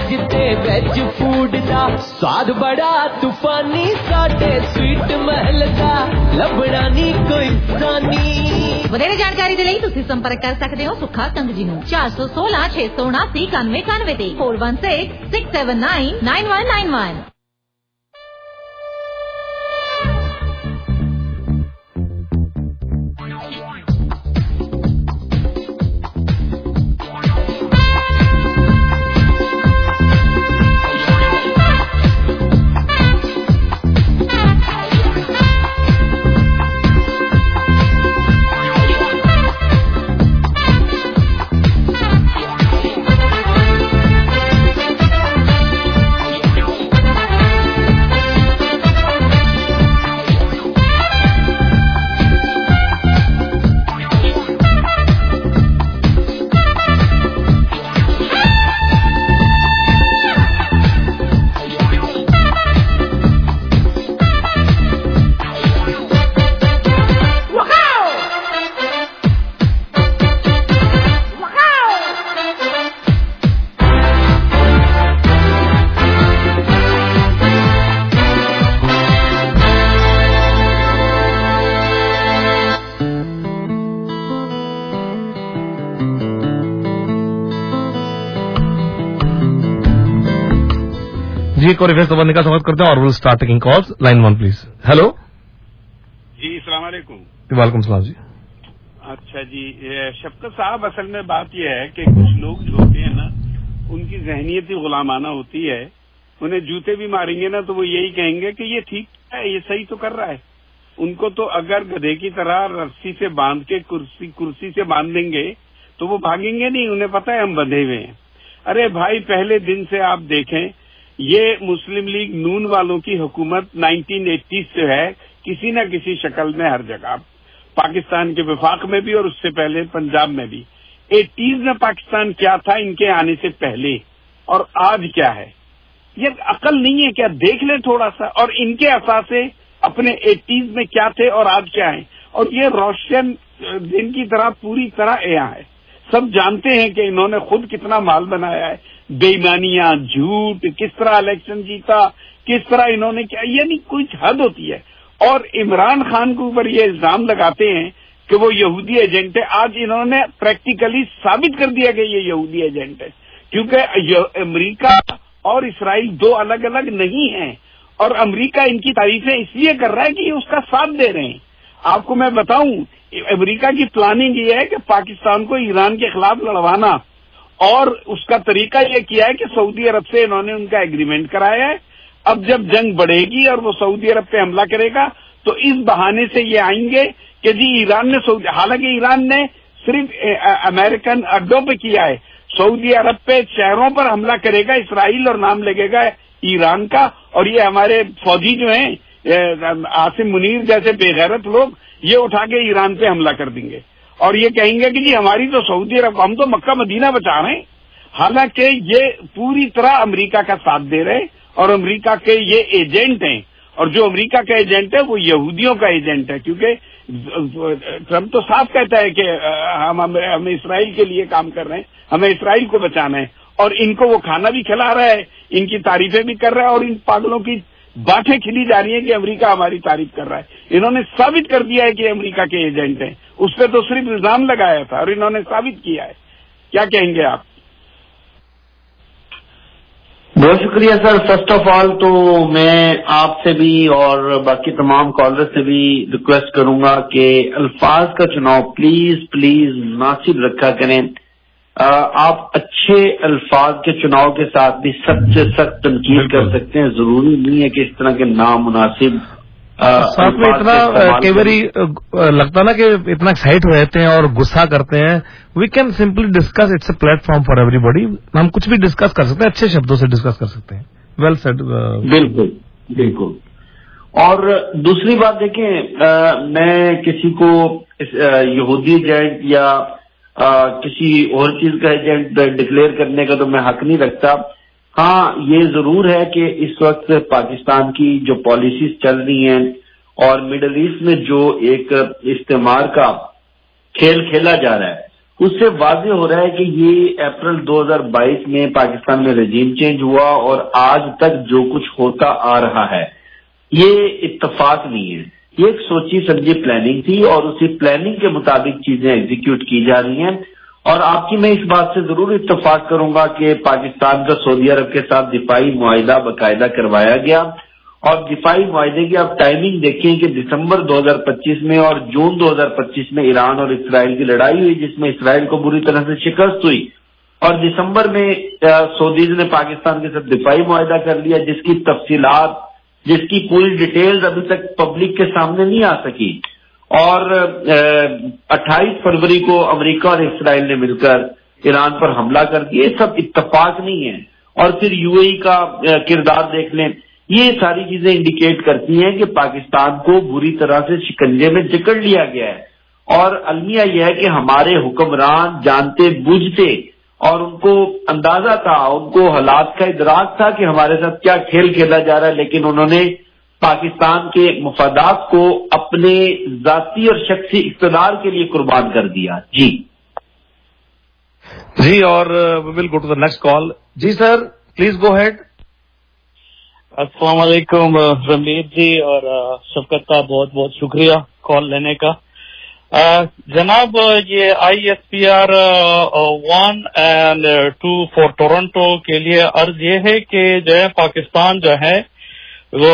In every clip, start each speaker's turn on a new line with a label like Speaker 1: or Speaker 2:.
Speaker 1: Veg ते veg food दा स्वाद बड़ा तूफानी साडे स्वीट महल दा लभड़ा नी कोई सानी।
Speaker 2: ਵਧੇਰੇ ਜਾਣਕਾਰੀ ਦੇ ਲਈ ਤੁਸੀਂ ਸੰਪਰਕ ਕਰ ਸਕਦੇ ਹੋ ਸੁੱਖਾ ਕੰਗ ਜੀ ਨੂੰ 416 679 9191 ਤੇ 416 679 9191।
Speaker 3: जी एक और फेस का स्वागत करते हैं और will start taking calls. Line 1 please. Hello
Speaker 4: जी, अस्सलाम वालेकुम।
Speaker 3: वालेकुम सलाम जी।
Speaker 4: अच्छा जी, शफकत साहब, असल में बात यह है कि कुछ लोग जो होते हैं ना, उनकी जहनियत ही गुलामाना होती है। उन्हें जूते भी मारेंगे ना तो वो यही कहेंगे कि ये ठीक है, ये सही तो कर रहा है। उनको तो अगर गधे की तरह रस्सी से बांध के कुर्सी से बांध देंगे तो वो भागेंगे नहीं, उन्हें पता है हम बंधे हुए हैं। अरे भाई, पहले दिन से आप देखें, ये मुस्लिम लीग नून वालों की हुकूमत 1980 से है, किसी न किसी शक्ल में हर जगह, पाकिस्तान के वफाक में भी और उससे पहले पंजाब में भी। 80s में पाकिस्तान क्या था इनके आने से पहले और आज क्या है, ये अकल नहीं है क्या? देख ले थोड़ा सा। और इनके असासे अपने 80s में क्या थे और आज क्या है। और ये रोशन दिन की तरह पूरी तरह यहाँ है। सब जानते हैं कि इन्होंने खुद कितना माल बनाया है, बेईमानियां, झूठ, किस तरह इलेक्शन जीता, किस तरह इन्होंने क्या, यानी कुछ हद होती है। और इमरान खान के ऊपर ये इल्जाम लगाते हैं कि वो यहूदी एजेंट है। आज इन्होंने प्रैक्टिकली साबित कर दिया कि ये यहूदी एजेंट है, क्योंकि अमेरिका और इसराइल दो अलग अलग नहीं हैं। और अमेरिका इनकी तारीफें इसलिए कर रहा है कि ये उसका साथ दे रहे हैं। आपको मैं बताऊं, अमेरिका की प्लानिंग ये है कि पाकिस्तान को ईरान के खिलाफ लड़वाना, और उसका तरीका ये किया है कि सऊदी अरब से इन्होंने उनका एग्रीमेंट कराया है। अब जब जंग बढ़ेगी और वो सऊदी अरब पे हमला करेगा तो इस बहाने से ये आएंगे कि जी ईरान ने हालांकि ईरान ने सिर्फ अमेरिकन अड्डों पे किया है, सऊदी अरब पे शहरों पर हमला करेगा इसराइल और नाम लगेगा ईरान का। और ये हमारे फौजी जो हैं, आसिम मुनीर जैसे बेगैरत लोग, ये उठा के ईरान पे हमला कर देंगे और ये कहेंगे कि जी हमारी तो सऊदी अरब, हम तो मक्का मदीना बचा रहे हैं। हालांकि ये पूरी तरह अमेरिका का साथ दे रहे हैं और अमेरिका के ये एजेंट हैं। और जो अमेरिका का एजेंट है वो यहूदियों का एजेंट है, क्योंकि ट्रम्प तो साफ कहता है कि हम इसराइल के लिए काम कर रहे हैं, हमें इसराइल को बचाना है। और इनको वो खाना भी खिला रहा है, इनकी तारीफें भी कर रहा है, और इन पागलों की बातें खिली जा रही है कि अमेरिका हमारी तारीफ कर रहा है। इन्होंने साबित कर दिया है कि अमेरिका के एजेंट हैं। उस पर तो सिर्फ इल्जाम लगाया था और इन्होंने साबित किया है। क्या कहेंगे आप?
Speaker 5: बहुत शुक्रिया सर। फर्स्ट ऑफ ऑल तो मैं आपसे भी और बाकी तमाम कॉलर्स से भी रिक्वेस्ट करूंगा कि अल्फाज का चुनाव प्लीज प्लीज मुनासिब रखा करें। आप अच्छे अल्फाज के चुनाव के साथ भी सख्त से सख्त तनकीद कर सकते हैं, जरूरी नहीं है कि इस तरह के नामुनासिब
Speaker 3: साथ में इतना कई बारी लगता ना कि इतना एक्साइट हो जाते हैं और गुस्सा करते हैं। We can simply discuss, it's a platform for everybody. हम कुछ भी डिस्कस कर सकते हैं, अच्छे शब्दों से डिस्कस कर सकते हैं। Well said.
Speaker 5: बिल्कुल बिल्कुल। और दूसरी बात देखें, मैं किसी को यहूदी एजेंट या किसी और चीज का एजेंट डिक्लेयर करने का तो मैं हक नहीं रखता। हाँ, ये जरूर है कि इस वक्त पाकिस्तान की जो पॉलिसीज चल रही हैं और मिडल ईस्ट में जो एक इस्तेमार का खेल खेला जा रहा है, उससे वाज़ेह हो रहा है कि ये अप्रैल 2022 में पाकिस्तान में रजीम चेंज हुआ और आज तक जो कुछ होता आ रहा है ये इत्तेफाक नहीं है, ये एक सोची समझी प्लानिंग थी और उसी प्लानिंग के मुताबिक चीजें एग्जीक्यूट की जा रही हैं। और आपकी मैं इस बात से जरूर इत्तेफाक करूंगा कि पाकिस्तान का सऊदी अरब के साथ दिफाई मुआहिदा बाकायदा करवाया गया और दिफाई मुआहिदे की आप टाइमिंग देखें कि दिसंबर 2025 में और जून 2025 में ईरान और इसराइल की लड़ाई हुई जिसमें इसराइल को बुरी तरह से शिकस्त हुई और दिसंबर में सऊदीज ने पाकिस्तान के साथ दिफाई मुआहिदा कर लिया जिसकी तफसीलात, जिसकी पूरी डिटेल्स अभी तक पब्लिक के सामने नहीं आ सकी। और 28 फरवरी को अमेरिका और इसराइल ने मिलकर ईरान पर हमला कर दिया। ये सब इत्तेफाक नहीं है। और फिर यूएई का किरदार देख लें, ये सारी चीजें इंडिकेट करती हैं कि पाकिस्तान को बुरी तरह से शिकंजे में जकड़ लिया गया है। और अलमिया यह है कि हमारे हुक्मरान जानते बूझते और उनको अंदाजा था, उनको हालात का इदराक था कि हमारे साथ क्या खेल खेला जा रहा है, लेकिन उन्होंने पाकिस्तान के मफादात को अपने जाती और शख्सी इख्तियार के लिए कुर्बान कर दिया। जी
Speaker 3: जी, और we will go to the next call. जी सर, प्लीज गो हेड।
Speaker 6: अस्सलाम वालेकुम रमीत जी और शफकत का बहुत बहुत शुक्रिया कॉल लेने का। जनाब, ये ISPR 1 एंड 2 फॉर टोरंटो के लिए अर्ज ये है कि जो है पाकिस्तान जो है वो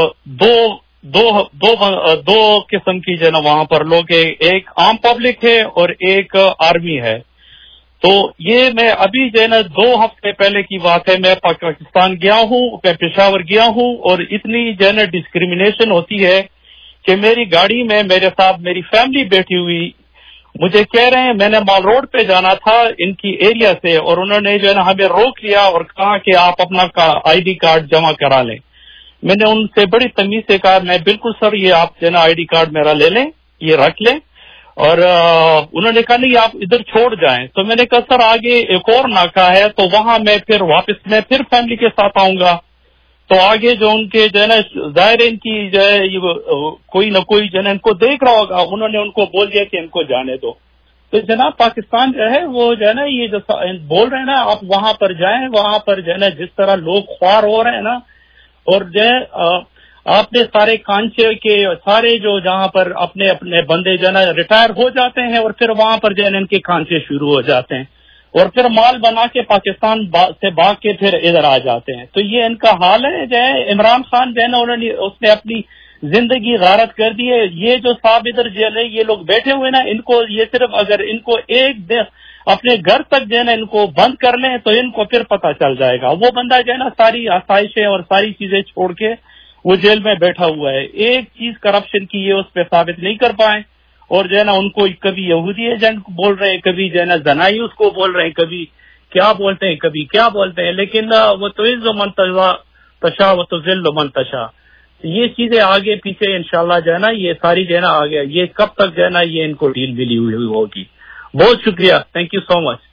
Speaker 6: दो किस्म की जो है ना वहां पर लोग, एक आम पब्लिक है और एक आर्मी है। तो ये मैं अभी जो है ना 2 हफ्ते पहले की बात है, मैं पाकिस्तान गया हूँ, मैं पेशावर गया हूँ और इतनी जो है ना डिस्क्रिमिनेशन होती है कि मेरी गाड़ी में मेरे साथ मेरी फैमिली बैठी हुई, मुझे कह रहे हैं मैंने माल रोड पे जाना था इनकी एरिया से और उन्होंने जो है ना हमें रोक लिया और कहा कि आप अपना ID कार्ड जमा करा लें। मैंने उनसे बड़ी तमीज से कहा मैं बिल्कुल सर ये आप जो है ना ID कार्ड मेरा ले लें, ये रख लें। और उन्होंने कहा नहीं आप इधर छोड़ जाएं। तो मैंने कहा सर आगे एक और नाका है तो वहां मैं फिर फैमिली के साथ आऊंगा। तो आगे जो उनके जो है ना जाहिर इनकी जो है कोई न कोई जो है इनको देख रहा होगा, उन्होंने उनको बोल दिया कि इनको जाने दो। तो जनाब पाकिस्तान जो है वो जो है ना ये जो बोल रहे हैं ना आप वहां पर जाएं, वहां पर जो है ना जिस तरह लोग ख्वार हो रहे हैं ना, और जो है आपने सारे कांचे के सारे जो जहां पर अपने अपने बंदे जो है ना रिटायर हो जाते हैं और फिर वहां पर जो है इनके कांचे शुरू हो जाते हैं और फिर माल बना के पाकिस्तान से भाग के फिर इधर आ जाते हैं। तो ये इनका हाल है। जो है इमरान खान जो है ना उसने अपनी जिंदगी गारत कर दी है। ये जो साहब इधर जेल है, ये लोग बैठे हुए ना, इनको ये सिर्फ अगर इनको एक दिन अपने घर तक जो है ना इनको बंद कर लें तो इनको फिर पता चल जाएगा। वो बंदा जो है ना सारी आसाइशें और सारी चीजें छोड़ के वो जेल में बैठा हुआ है। एक चीज करप्शन की ये उस पर साबित नहीं कर पाए और जो है ना उनको कभी यहूदी एजेंट बोल रहे हैं, कभी जो है ना जनाई उसको बोल रहे हैं, कभी क्या बोलते हैं, कभी क्या बोलते हैं। लेकिन वो तो इज़्ज़ो मन तशा वो तो ज़िल्ल मन तशा, ये चीजें आगे पीछे इंशाल्लाह जो है ना ये सारी जो है ना आगे ये कब तक जो है ना ये इनको डील मिली हुई होगी। बहुत शुक्रिया, थैंक यू सो मच।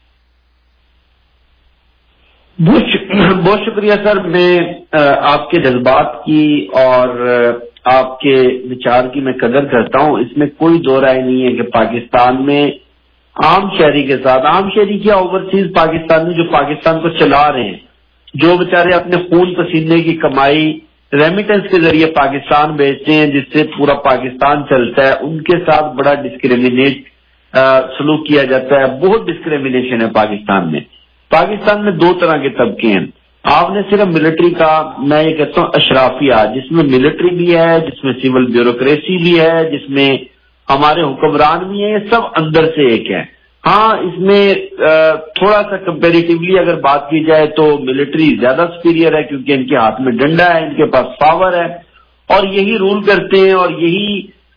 Speaker 5: बहुत शुक्रिया सर। मैं आपके जज्बात की और आपके विचार की मैं कदर करता हूं। इसमें कोई दो राय नहीं है कि पाकिस्तान में आम शहरी के साथ, आम शहरी क्या ओवरसीज पाकिस्तानी जो पाकिस्तान को चला रहे हैं, जो बेचारे अपने खून पसीने की कमाई रेमिटेंस के जरिए पाकिस्तान भेजते हैं जिससे पूरा पाकिस्तान चलता है, उनके साथ बड़ा डिस्क्रिमिनेट सलूक किया जाता है। बहुत डिस्क्रिमिनेशन है पाकिस्तान में। पाकिस्तान में 2 तरह के तबके हैं। आपने सिर्फ मिलिट्री का, मैं ये कहता हूँ अशराफिया, जिसमें मिलिट्री भी है, जिसमें सिविल ब्यूरोक्रेसी भी है, जिसमें हमारे हुक्मरान भी हैं, ये सब अंदर से एक है। हाँ, इसमें थोड़ा सा कंपेरेटिवली अगर बात की जाए तो मिलिट्री ज्यादा सुपीरियर है क्योंकि इनके हाथ में डंडा है, इनके पास पावर है और यही रूल करते हैं और यही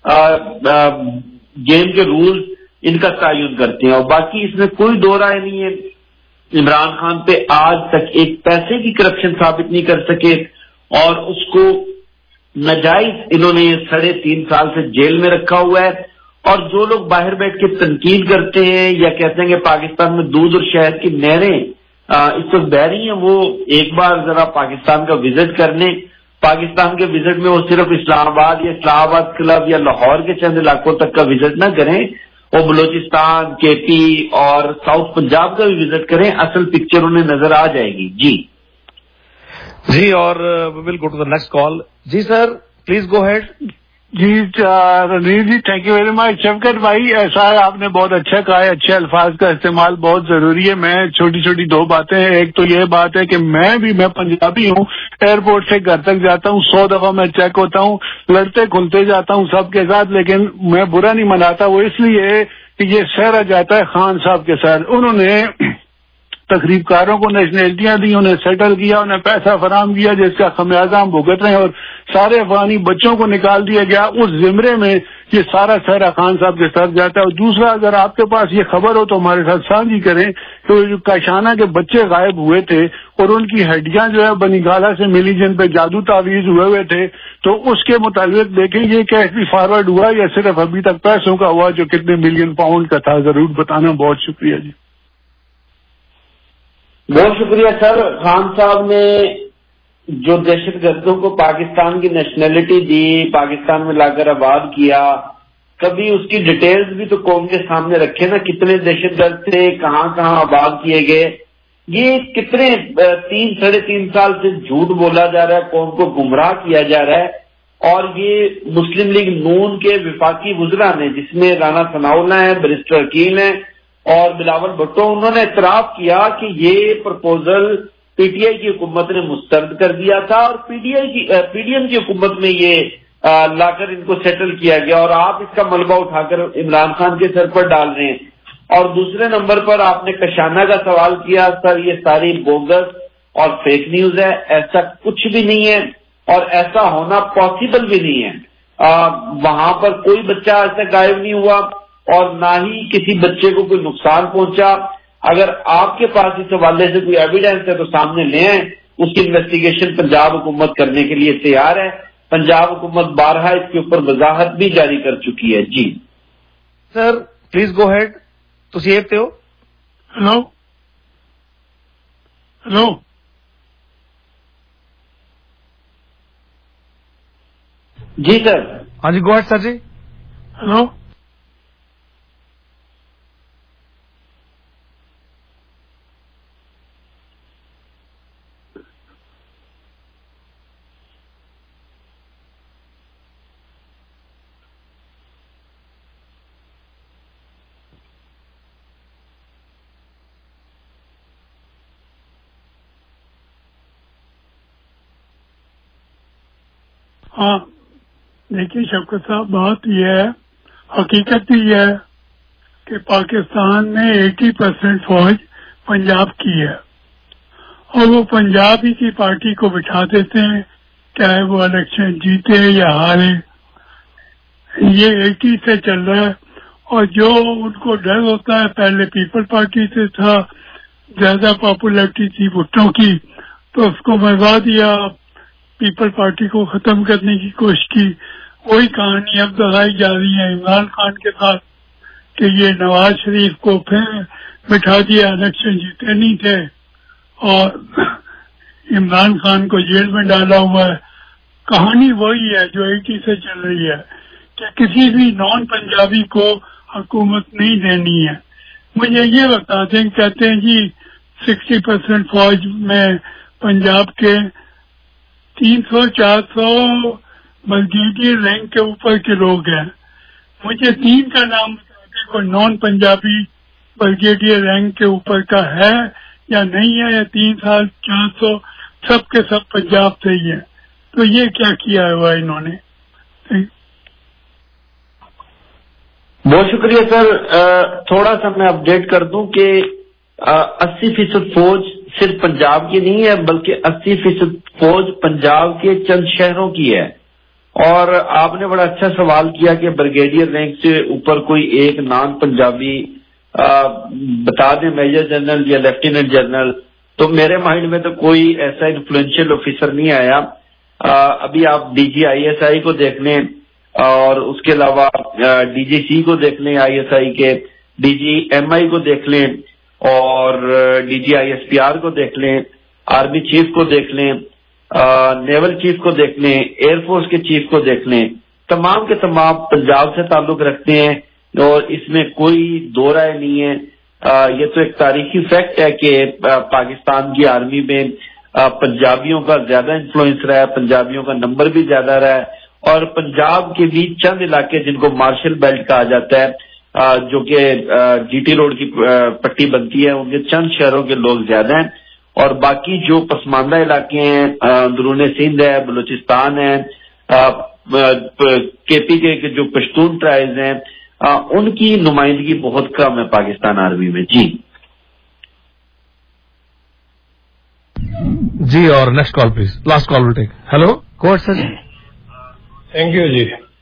Speaker 5: गेम के रूल्स इनका तयन करते हैं। और बाकी इसमें कोई दो राय नहीं है, इमरान खान पे आज तक एक पैसे की करप्शन साबित नहीं कर सके और उसको नाजायज इन्होंने 3.5 साल से जेल में रखा हुआ है। और जो लोग बाहर बैठ के तनकीद करते हैं या कहते हैं कि पाकिस्तान में दूध और शहद की नहरें इस वक्त बह रही हैं, वो एक बार जरा पाकिस्तान का विजिट कर लें। पाकिस्तान के विजिट में वो सिर्फ इस्लामाबाद या इस्लामाबाद क्लब या लाहौर के चंद इलाकों तक का विजिट न करें, वो बलूचिस्तान, केपी और साउथ पंजाब का भी विजिट करें, असल पिक्चर उन्हें नजर आ जाएगी। जी
Speaker 3: और we will go to the next call. जी सर, प्लीज गो हेड।
Speaker 7: जी Ranveer ji, thank you very much. Shafqat भाई, ऐसा है, आपने बहुत अच्छा कहा है, अच्छे अल्फाज का इस्तेमाल बहुत जरूरी है। मैं छोटी छोटी दो बातें हैं। एक तो ये बात है कि मैं पंजाबी हूँ, एयरपोर्ट से घर तक जाता हूँ, 100 दफा मैं चेक होता हूँ, लड़ते खुलते जाता हूँ सबके साथ, लेकिन मैं बुरा नहीं मनाता। वो इसलिए कि ये शहर जाता है खान साहब के साथ। उन्होंने तकरीबकारों को नेशनलिटियां दी, उन्हें सेटल किया, उन्हें पैसा फराम किया, जिसका खमियाजा हम भुगत रहे हैं, और सारे अफगानी बच्चों को निकाल दिया गया। उस जिम्रे में ये सारा सहरा खान साहब के साथ जाता है। और दूसरा, अगर आपके पास ये खबर हो तो हमारे साथ साझी करें तो जो काशाना के बच्चे गायब हुए थे और उनकी हड्डियां जो है बनीगाला से मिली, जिन पे जादू तावीज हुए थे, तो उसके मुताबिक देखें ये कैश भी फॉरवर्ड हुआ या सिर्फ अभी तक पैसों का हुआ, जो कितने मिलियन पाउंड का था, जरूर बताना। बहुत शुक्रिया जी।
Speaker 5: बहुत शुक्रिया सर। खान साहब ने जो दहशतगर्दों को पाकिस्तान की नेशनलिटी दी, पाकिस्तान में लाकर आबाद किया, कभी उसकी डिटेल्स भी तो कौम के सामने रखे ना, कितने दहशतगर्द थे, कहाँ कहाँ आबाद किए गए। ये कितने 3-3.5 साल से झूठ बोला जा रहा है, कौम को गुमराह किया जा रहा है। और ये मुस्लिम लीग नून के विफाकी वुज़रा ने, जिसमें राना सनाउल्लाह है, बैरिस्टर अकील है और बिलावल भुट्टो, उन्होंने इतराफ किया कि ये प्रपोजल पीटीआई की हुकूमत ने मुस्तरद कर दिया था और पीडीएम की हुकूमत में ये लाकर इनको सेटल किया गया, और आप इसका मलबा उठाकर इमरान खान के सर पर डाल रहे हैं। और दूसरे नंबर पर आपने कशाना का सवाल किया। सर, ये सारी बोगस और फेक न्यूज है, ऐसा कुछ भी नहीं है और ऐसा होना पॉसिबल भी नहीं है। वहां पर कोई बच्चा ऐसा गायब नहीं हुआ और ना ही किसी बच्चे को कोई नुकसान पहुंचा। अगर आपके पास इस हवाले से कोई एविडेंस है तो सामने ले आए, उसकी इन्वेस्टिगेशन पंजाब हुकूमत करने के लिए तैयार है। पंजाब हुकूमत बारहा इसके ऊपर वजाहत भी जारी कर चुकी है। जी
Speaker 3: सर, प्लीज गो हेड। तुसी येते हो?
Speaker 7: हेलो हेलो
Speaker 5: जी सर।
Speaker 3: हाँ जी, go ahead sir ji.
Speaker 7: Hello हाँ, देखिए शफकत साहब, बात यह है, हकीकत ही है कि पाकिस्तान में 80% फौज पंजाब की है और वो पंजाब ही की पार्टी को बिठा देते हैं, चाहे वो इलेक्शन जीते या हारे। ये 80 से चल रहा है। और जो उनको डर होता है, पहले पीपल पार्टी से था, ज्यादा पॉपुलैरिटी थी भुट्टो की, तो उसको भगा दिया, पीपल पार्टी को खत्म करने की कोशिश की। वही कहानी अब दोहराई जा रही है इमरान खान के साथ कि ये नवाज शरीफ को फिर बिठा दिया, इलेक्शन जीते नहीं थे और इमरान खान को जेल में डाला हुआ है। कहानी वही है जो 80 से चल रही है कि किसी भी नॉन पंजाबी को हुकूमत नहीं देनी है। मुझे ये बता दें, कहते हैं जी 60% फौज में पंजाब के 300-400 ब्रिगेडियर रैंक के ऊपर के लोग हैं। मुझे 3 का नाम बता दें, कोई नॉन पंजाबी ब्रिगेडियर रैंक के ऊपर का है या नहीं है, या 300-400 सब के सब पंजाब से ही है। तो ये क्या किया हुआ इन्होंने?
Speaker 5: बहुत शुक्रिया सर। थोड़ा सा मैं अपडेट कर दूं कि 80% फौज सिर्फ पंजाब की नहीं है, बल्कि 80% फौज पंजाब के चंद शहरों की है। और आपने बड़ा अच्छा सवाल किया कि ब्रिगेडियर रैंक से ऊपर कोई एक नॉन पंजाबी बता दें, मेजर जनरल या लेफ्टिनेंट जनरल, तो मेरे माइंड में तो कोई ऐसा इन्फ्लुएंशियल ऑफिसर नहीं आया। अभी आप DGISI को देख लें और उसके अलावा DGC को देख लें, ISI के DGMI को देख लें और DGISPR को देख लें, आर्मी चीफ को देख लें, नेवल चीफ को देख लें, एयरफोर्स के चीफ को देख लें, तमाम के तमाम पंजाब से ताल्लुक रखते हैं और इसमें कोई दो राय नहीं है। ये तो एक तारीखी फैक्ट है कि पाकिस्तान की आर्मी में पंजाबियों का ज्यादा इन्फ्लुएंस रहा है, पंजाबियों का नंबर भी ज्यादा रहा है, और पंजाब के भी चंद इलाके जिनको मार्शल बेल्ट कहा जाता है, जो कि जीटी रोड की पट्टी बनती है, उनके चंद शहरों के लोग ज्यादा हैं, और बाकी जो पसमानदा इलाके हैं, अंदरूनी सिंध है, बलूचिस्तान है, केपी के जो पश्तून ट्राइब्स हैं, उनकी नुमाइंदगी बहुत कम है पाकिस्तान आर्मी में।
Speaker 3: जी, और next call please, last call will take. Hello court sir.
Speaker 8: Thank you जी।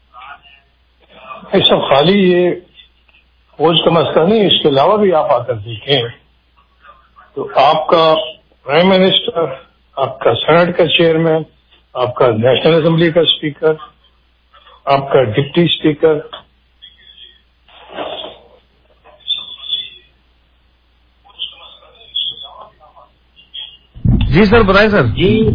Speaker 8: ऐसा खाली ये फौज का मसला नहीं, इसके अलावा भी आप आकर देखें तो आपका प्राइम मिनिस्टर, आपका सेनेट का चेयरमैन, आपका नेशनल असेंबली का स्पीकर, आपका डिप्टी स्पीकर,
Speaker 3: जी सर बताएं सर।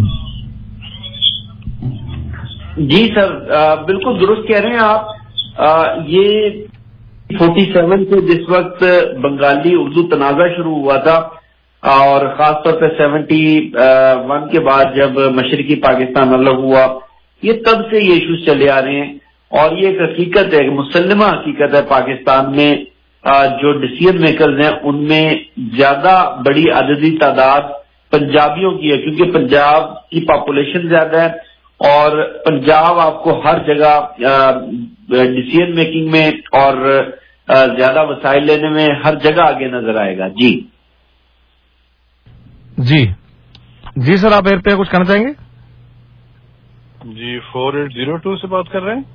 Speaker 5: जी सर, बिल्कुल दुरुस्त कह रहे हैं आप। ये 47 से जिस वक्त बंगाली उर्दू तनाजा शुरू हुआ था, और खासतौर पे 71 के बाद जब मशरकी पाकिस्तान अलग हुआ, ये तब से ये इश्यूज चले आ रहे हैं, और ये एक हकीकत है, मुसल्लमा हकीकत है पाकिस्तान में जो डिसीजन मेकर्स हैं उनमें ज्यादा बड़ी अददी तादाद पंजाबियों की है, क्योंकि पंजाब की पॉपुलेशन ज्यादा है और पंजाब आपको हर जगह डिसीजन मेकिंग में और ज्यादा वसाइल लेने में हर जगह आगे नजर आएगा। जी
Speaker 3: जी जी सर, आप एयर पे कुछ कहना चाहेंगे?
Speaker 8: जी 4802 से बात कर रहे हैं।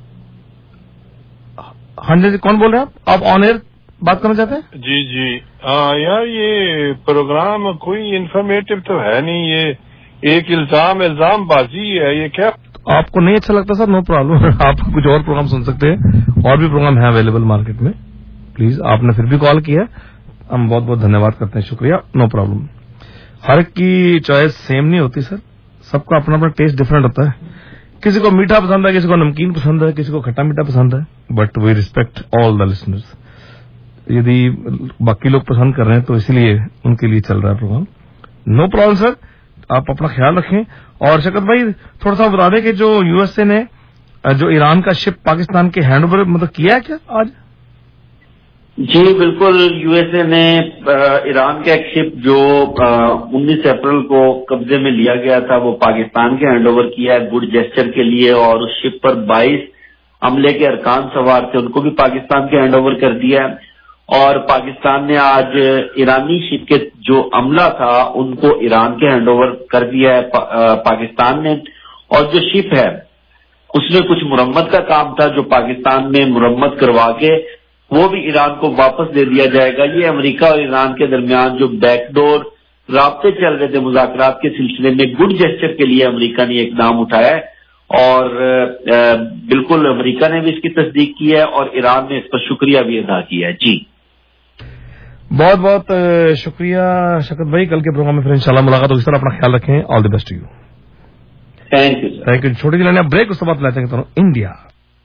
Speaker 3: हाँ जी, कौन बोल रहे हैं आप ऑन एयर बात करना चाहते हैं?
Speaker 8: जी जी, यार ये प्रोग्राम कोई इन्फॉर्मेटिव तो है नहीं, ये एक इल्जाम बाजी है, ये क्या?
Speaker 3: आपको नहीं अच्छा लगता सर, नो प्रॉब्लम, आप कुछ और प्रोग्राम सुन सकते हैं, और भी प्रोग्राम है अवेलेबल मार्केट में। प्लीज, आपने फिर भी कॉल किया, हम बहुत बहुत धन्यवाद करते हैं, शुक्रिया, नो प्रॉब्लम। हर एक की चॉइस सेम नहीं होती सर, सबका अपना अपना टेस्ट डिफरेंट होता है। किसी को मीठा पसंद है, किसी को नमकीन पसंद है, किसी को खट्टा मीठा पसंद है, but we respect all the listeners. यदि बाकी लोग पसंद कर रहे हैं तो इसीलिए उनके लिए चल रहा है प्रोग्राम। नो प्रॉब्लम सर, आप अपना ख्याल रखें। और शौकत भाई थोड़ा सा बता दें कि जो यूएसए ने जो ईरान का शिप पाकिस्तान के हैंडओवर मतलब किया है क्या आज?
Speaker 5: जी बिल्कुल, यूएसए ने ईरान का एक शिप जो 19 अप्रैल को कब्जे में लिया गया था वो पाकिस्तान के हैंडओवर किया है गुड जेस्चर के लिए, और उस शिप पर 22 अमले के अरकान सवार थे, उनको भी पाकिस्तान के हैंडओवर कर दिया है। और पाकिस्तान ने आज ईरानी शिप के जो अमला था उनको ईरान के हैंडओवर कर दिया है पाकिस्तान ने। और जो शिप है उसमें कुछ मुरम्मत का काम था जो पाकिस्तान में मुरम्मत करवा के वो भी ईरान को वापस दे दिया जाएगा। ये अमेरिका और ईरान के दरमियान जो बैकडोर राब्ते चल रहे थे मुज़ाकरात के सिलसिले में, गुड जेस्चर के लिए अमेरिका ने एक नाम उठाया है, और बिल्कुल अमेरिका ने भी इसकी तस्दीक की है और ईरान ने इस पर शुक्रिया भी अदा किया है। जी
Speaker 3: बहुत बहुत शुक्रिया शौकत भाई, कल के प्रोग्राम में फिर इंशाल्लाह मुलाकात होगी सर, अपना ख्याल रखें, all the best to you.
Speaker 5: Thank you
Speaker 3: thank you. छोटी सी लेने ब्रेक, उसके बाद लेते हैं इंडिया।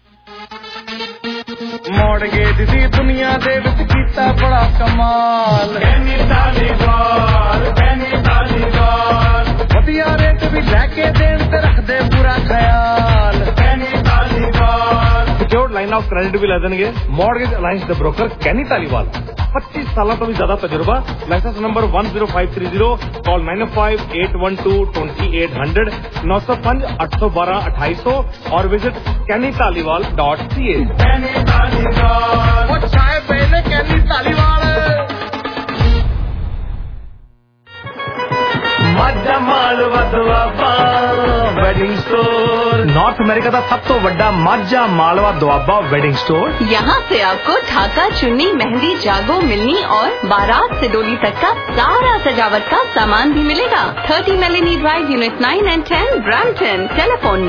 Speaker 1: मॉडगेज दी दुनिया दे विच कीता बड़ा कमाल, वधिया रेट भी लैके देन ते रखदे पूरा ख्याल। सिक्योर्ड लाइन ऑफ क्रेडिट भी लै देंगे मॉडगेज अलायंस दे ब्रोकर कैनी धालीवाल। 25 साल तो भी ज्यादा तजुर्बा। लाइसेंस नंबर 10530, कॉल 905-812-2800, 905-812-2800 और visit kennytaliwal.ca। Kenny Taliwal Majha Malwa Doaba wedding store, North America का सब तो बड़ा माजा मालवा दुआबा वेडिंग स्टोर।
Speaker 9: यहाँ से आपको ढाका, चुन्नी, मेहंदी, जागो, मिलनी और बारात से डोली तक का सारा सजावट का सामान भी मिलेगा। 30 Melanie drive, unit 9 and 10, Brampton. Telephone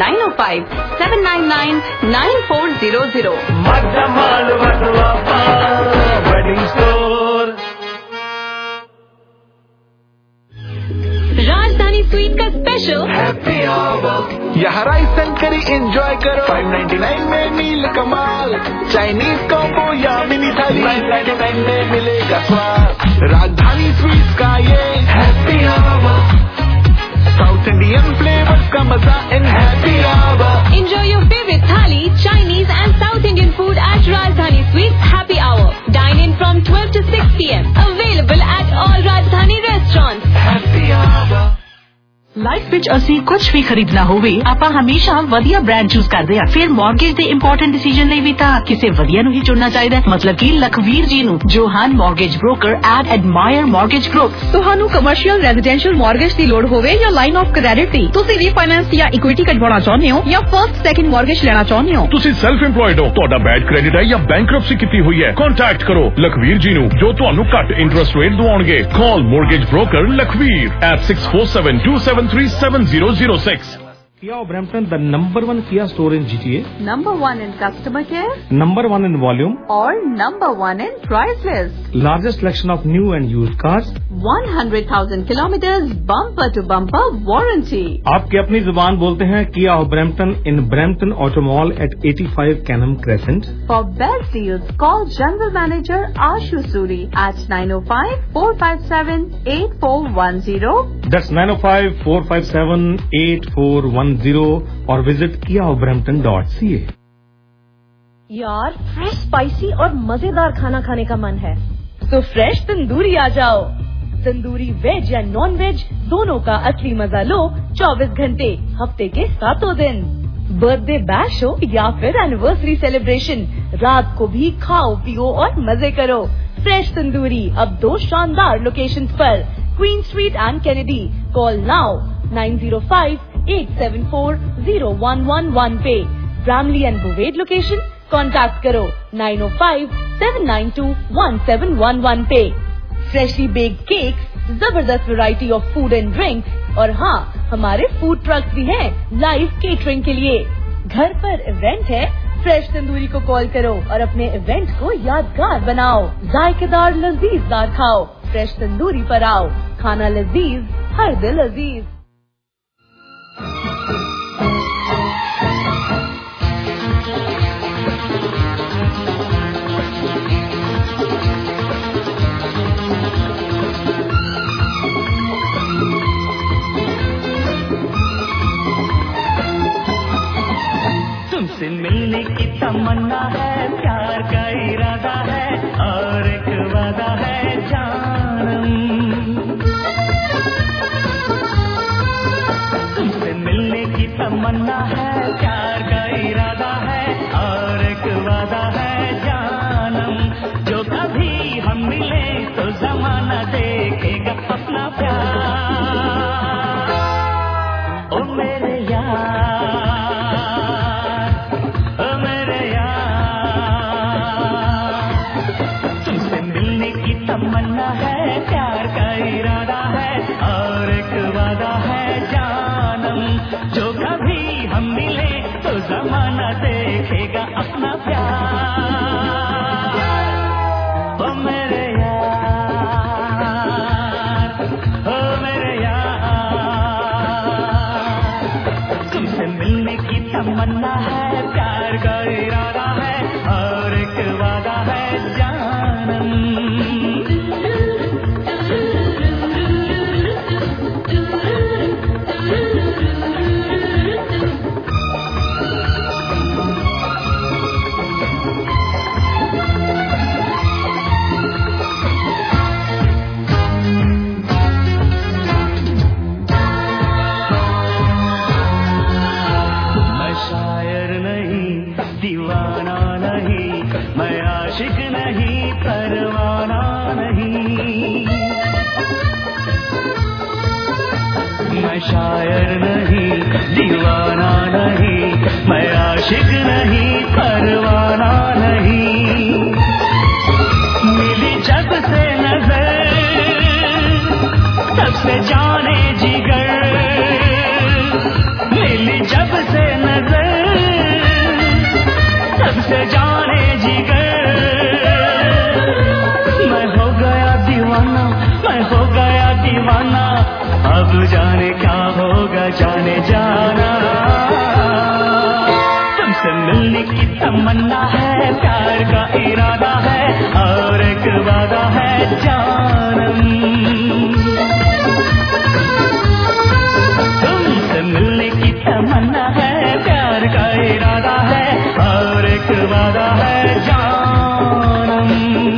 Speaker 9: 905-799-9400।
Speaker 1: Majha Malwa Doaba wedding store.
Speaker 9: Rajdhani sweet का स्पेशल फ्रेश हो।
Speaker 1: हैप्पी आवर
Speaker 10: यहाँ राइस एंड करी एंजॉय करो 599 में मील कमाल। चाइनीज कॉम्बो या मिनी थाली 999 में मिलेगा स्वाद। राजधानी स्वीट्स का ये
Speaker 1: happy hour
Speaker 10: south Indian flavours का मजा in happy hour.
Speaker 9: Enjoy your favorite thali, Chinese and South Indian food at Rajdhani Sweets Happy Hour. Dine in from 12 to 6 p.m. Available at all Rajdhani restaurants.
Speaker 1: Happy hour.
Speaker 11: Life ਵਿੱਚ ਅਸੀਂ ਕੁਝ ਵੀ ਖਰੀਦਣਾ ਹੋਵੇ ਆਪਾਂ ਹਮੇਸ਼ਾ ਵਧੀਆ ਬ੍ਰਾਂਡ ਚੂਜ਼ ਕਰਦੇ ਆ। ਫਿਰ ਮਾਰਗੇਜ ਦੇ ਇੰਪੋਰਟੈਂਟ ਡਿਸੀਜਨ ਲਈ ਵੀ ਤਾਂ ਕਿਸੇ ਵਧੀਆ ਨੂੰ ਹੀ ਚੁਣਨਾ ਚਾਹੀਦਾ। ਮਤਲਬ ਕਿ ਲਖਵੀਰ ਜੀ ਨੂੰ ਜੋ ਹਨ mortgage broker at Admire mortgage group. ਤੁਹਾਨੂੰ ਕਮਰਸ਼ੀਅਲ ਰੈਜ਼ੀਡੈਂਸ਼ੀਅਲ ਮਾਰਗੇਜ ਦੀ ਲੋੜ ਹੋਵੇ ਜਾਂ ਲਾਈਨ ਆਫ ਕ੍ਰੈਡਿਟ ਦੀ, ਤੁਸੀਂ ਰੀਫਾਈਨਾਂਸ ਜਾਂ ਇਕੁਇਟੀ ਕਢਵਾਉਣਾ ਚਾਹੁੰਦੇ ਹੋ ਜਾਂ ਫਰਸਟ ਸੈਕਿੰਡ ਮਾਰਗੇਜ ਲੈਣਾ ਚਾਹੁੰਦੇ ਹੋ, ਤੁਸੀਂ ਸੈਲਫ ਇੰਪਲੋਇਡ ਹੋ, ਤੁਹਾਡਾ ਬੈਡ ਕ੍ਰੈਡਿਟ ਹੈ ਜਾਂ ਬੈਂਕਰਪਸੀ ਕੀਤੀ ਹੋਈ ਹੈ, ਕੰਟੈਕਟ ਕਰੋ ਲਖਵੀਰ ਜੀ ਨੂੰ ਜੋ ਤੁਹਾਨੂੰ ਘੱਟ ਇੰਟਰਸਟ ਰੇਟ ਦਵਾਉਣਗੇ। Call mortgage broker Lakhvir at 6472737006।
Speaker 3: Kia Brampton, the number 1 Kia store in GTA.
Speaker 12: Number 1 in customer care.
Speaker 3: Number 1 in volume.
Speaker 12: Or number 1 in price list.
Speaker 3: Largest selection of new and used cars.
Speaker 12: 100,000 kilometers bumper to bumper warranty.
Speaker 3: आपकी अपनी जुबान बोलते हैं Kia Brampton in Brampton Auto Mall at 85 Canham Crescent.
Speaker 12: For best deals, call General Manager Ashu Suri at 905-457-8410.
Speaker 3: That's 905-457-8410 और visit kiabrampton.ca।
Speaker 11: यार fresh spicy और मजेदार खाना खाने का मन है तो फ्रेश तंदूरी आ जाओ। तंदूरी वेज या नॉन वेज दोनों का असली मजा लो 24 घंटे हफ्ते के 7 दिन। बर्थडे बैश हो या फिर एनिवर्सरी सेलिब्रेशन, रात को भी खाओ पियो और मजे करो। फ्रेश तंदूरी अब 2 शानदार लोकेशंस पर, Queen street and Kennedy. Call now 905-874-0111 पे। Bramalea and Bovaird location contact करो 905-792-1711 पे। फ्रेशली बेक्ड केक्स, जबरदस्त variety of food and drink और हाँ हमारे फूड ट्रक्स भी हैं लाइव केटरिंग के लिए। घर पर इवेंट है, फ्रेश तंदूरी को कॉल करो और अपने इवेंट को यादगार बनाओ। जायकेदार लजीजदार खाओ, फ्रेश तंदूरी पर आओ। खाना लजीज, हर दिल अजीज।
Speaker 1: तुमसे मिलने की तमन्ना है, प्यार का इरादा है और एक वादा है जानम। तुमसे मिलने की तमन्ना है, प्यार का इरादा है और एक वादा है जानम। जो कभी हम मिले तो जमाना देखेगा अपना प्यार। ओ मेरे यार, तमन्ना है, प्यार का इरादा है और एक वादा है जानम। जो कभी हम मिले तो जमाना देखेगा अपना प्यार। ओ मेरे यार, ओ मेरे यार, तुमसे मिलने की तमन्ना है, प्यार का इरादा है और एक वादा है जानम। शायर नहीं, दीवाना नहीं, मैं आशिक नहीं, परवाना नहीं। मिली जब से नजर तब से जाने जिगर, मिली जब से नजर तब से जाने जिगर। मैं हो गया दीवाना, मैं हो गया दीवाना, अब जाने क्या होगा जाने जाना, तुमसे मिलने की तमन्ना है, प्यार का इरादा है और एक वादा है जानम। तुमसे मिलने की तमन्ना है, प्यार का इरादा है और एक वादा है जानम।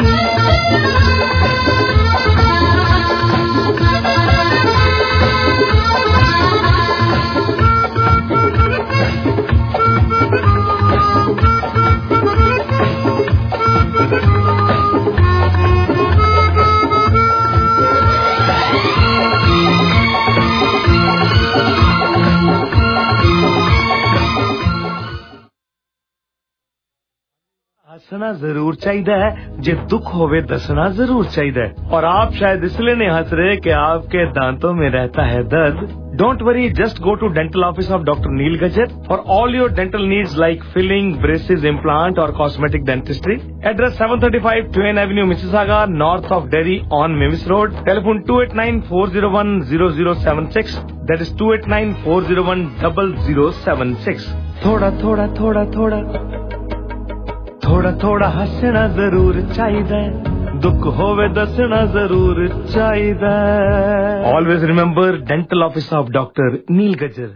Speaker 3: हंसना जरूर चाहिए, जे दुख होवे दसना जरूर चाहिए। और आप शायद इसलिए नहीं हंस रहे कि आपके दांतों में रहता है दर्द। Don't worry, just go to dental office of doctor Neel Gajjar for all your dental needs like filling, braces, implant और cosmetic dentistry. Address 735 Twain avenue, Mississauga, north of Derry on Mavis road. Telephone 2894010076, that is 2894010076। थोड़ा थोड़ा थोड़ा थोड़ा थोड़ा थोड़ा हंसना जरूर चाहिए, दुख होवे दसना जरूर चाहिए। Always remember dental office of doctor Neel Gajjar.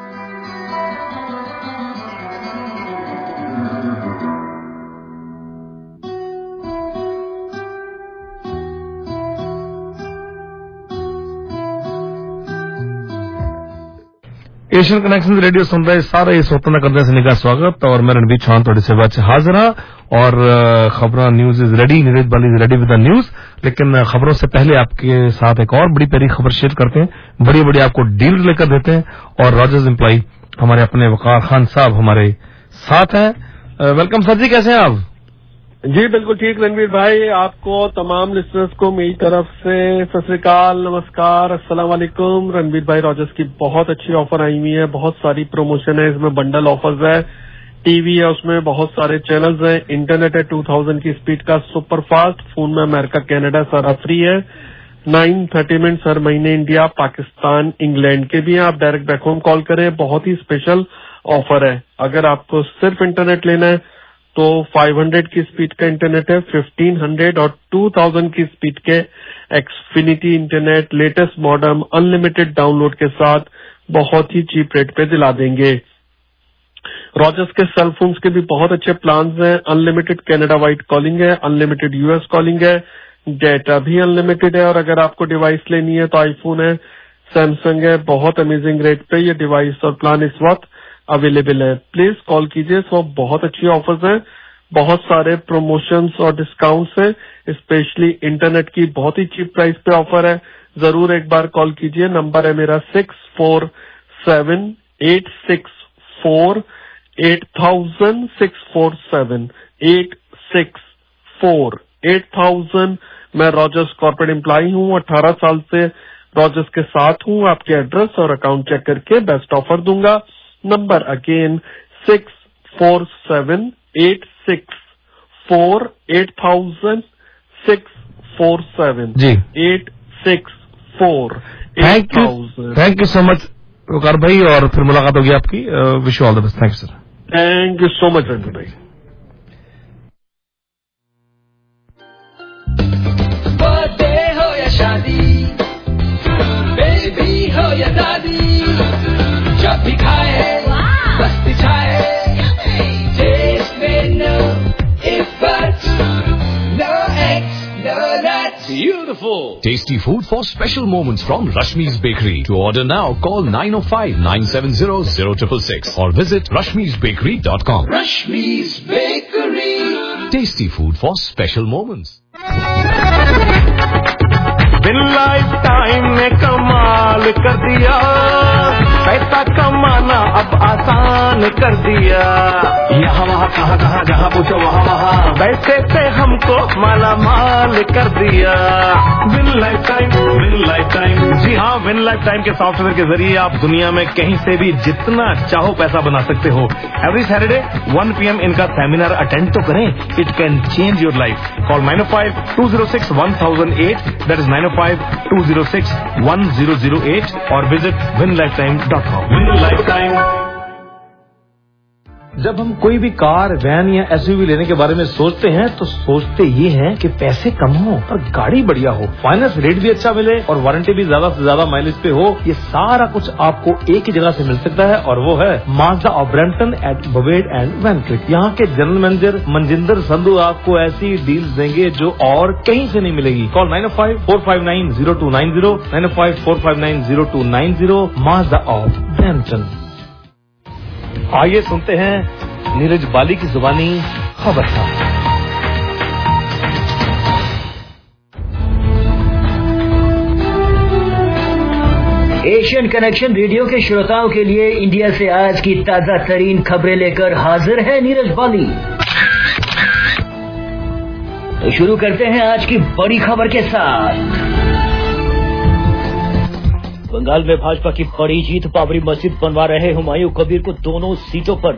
Speaker 3: Asian connection radio सुन रहे सारे श्रोताओं करते हैं का स्वागत। और मैं रणबीर चौहान थोड़ी सेवा से हाजिर हाँ। और खबरों news is ready, Neeraj Bali is ready with the news. लेकिन खबरों से पहले आपके साथ एक और बड़ी प्यारी खबर शेयर करते हैं, बड़ी बड़ी आपको डील लेकर देते हैं। और रॉजर्स एम्प्लॉय हमारे अपने वकार खान साहब हमारे साथ हैं। वेलकम सर जी, कैसे हैं आप?
Speaker 13: जी बिल्कुल ठीक रणवीर भाई, आपको तमाम लिसनर्स को मेरी तरफ से सत श्री अकाल, नमस्कार, अस्सलाम वालेकुम। रणवीर भाई, रॉजर्स की बहुत अच्छी ऑफर आई हुई है, बहुत सारी प्रमोशन है, इसमें बंडल ऑफर्स है, टीवी है, उसमें बहुत सारे चैनल्स हैं, इंटरनेट है 2000 की स्पीड का सुपर फास्ट, फोन में अमेरिका कनाडा सारा फ्री है, 930 मिनट हर महीने इंडिया, पाकिस्तान, इंग्लैंड के भी हैं। आप डायरेक्ट बैक होम कॉल करें, बहुत ही स्पेशल ऑफर है। अगर आपको सिर्फ इंटरनेट लेना है तो 500 की स्पीड का इंटरनेट है, 1500 और 2000 की स्पीड के Xfinity internet latest modern unlimited download के साथ बहुत ही चीप रेट पे दिला देंगे। रॉजर्स के सेल फोन्स के भी बहुत अच्छे प्लान्स हैं, अनलिमिटेड कनाडा वाइड कॉलिंग है, अनलिमिटेड यूएस कॉलिंग है, डेटा भी अनलिमिटेड है। और अगर आपको डिवाइस लेनी है तो आईफोन है, सैमसंग है, बहुत अमेजिंग रेट पे ये डिवाइस और प्लान इस वक्त अवेलेबल है। प्लीज कॉल कीजिए, सब बहुत अच्छी ऑफर्स हैं, बहुत सारे प्रमोशंस और डिस्काउंट्स हैं, स्पेशली इंटरनेट की बहुत ही चीप प्राइस पे ऑफर है। जरूर एक बार कॉल कीजिए, नंबर है मेरा 647-864-8000, 647-864-8000। मैं रॉजर्स कॉर्पोरेट एम्प्लॉय हूँ, 18 साल से रॉजर्स के साथ हूँ। आपके एड्रेस और अकाउंट चेक करके बेस्ट ऑफर दूंगा। Number again 647-864-8000, 647-864-8000।
Speaker 3: Thank you so much Waqar भाई, और फिर मुलाकात होगी आपकी। Wish you all the best. Thank you sir.
Speaker 13: Thank you so much Ranveer भाई।
Speaker 14: बर्थडे हो या शादी, बेबी हो या दादी, जब भी खाए मस्ती छाए, टेस्ट में no effort, no X, no nuts.
Speaker 15: Beautiful. Tasty food for special moments from Rashmi's Bakery. To order now, call 905-970-0666 or visit rashmisbakery.com.
Speaker 14: Rashmi's Bakery.
Speaker 15: Tasty food for special moments.
Speaker 1: Win life time में कमाल कर दिया, पैसा कमाना अब आसान
Speaker 3: जहान कर दिया।
Speaker 10: यहाँ वहाँ कहाँ कहाँ जहाँ पूछो वहाँ वहाँ,
Speaker 3: पैसे पे हमको माला माल कर दिया।
Speaker 10: Win life time.
Speaker 3: जी हाँ, विन लाइफ टाइम के सॉफ्टवेयर के जरिए आप दुनिया में कहीं से भी जितना चाहो पैसा बना सकते हो। एवरी सैटरडे 1 PM इनका सेमिनार अटेंड तो करें, it can change your life. Call 905-206-1008, that is 905-206-1008 और visit winlifetime.com।
Speaker 10: Win life time.
Speaker 3: जब हम कोई भी कार, वैन या SUV लेने के बारे में सोचते हैं तो सोचते ये हैं कि पैसे कम हो और गाड़ी बढ़िया हो, फाइनेंस रेट भी अच्छा मिले और वारंटी भी ज्यादा से ज्यादा माइलेज पे हो। ये सारा कुछ आपको एक ही जगह से मिल सकता है और वो है Mazda of Brampton at Bovaird and Vancliff. यहाँ के जनरल मैनेजर मनजिंदर संधू आपको ऐसी डील्स देंगे जो और कहीं से नहीं मिलेगी। Call 905-459-0290, 905-459-0290, Mazda of Brampton. आइए सुनते हैं नीरज बाली की जुबानी खबर।
Speaker 16: एशियन कनेक्शन रेडियो के श्रोताओं के लिए इंडिया से आज की ताजा तरीन खबरें लेकर हाजिर है नीरज बाली। तो शुरू करते हैं आज की बड़ी खबर के साथ। बंगाल में भाजपा की बड़ी जीत, बाबरी मस्जिद बनवा रहे हुमायूं कबीर को दोनों सीटों पर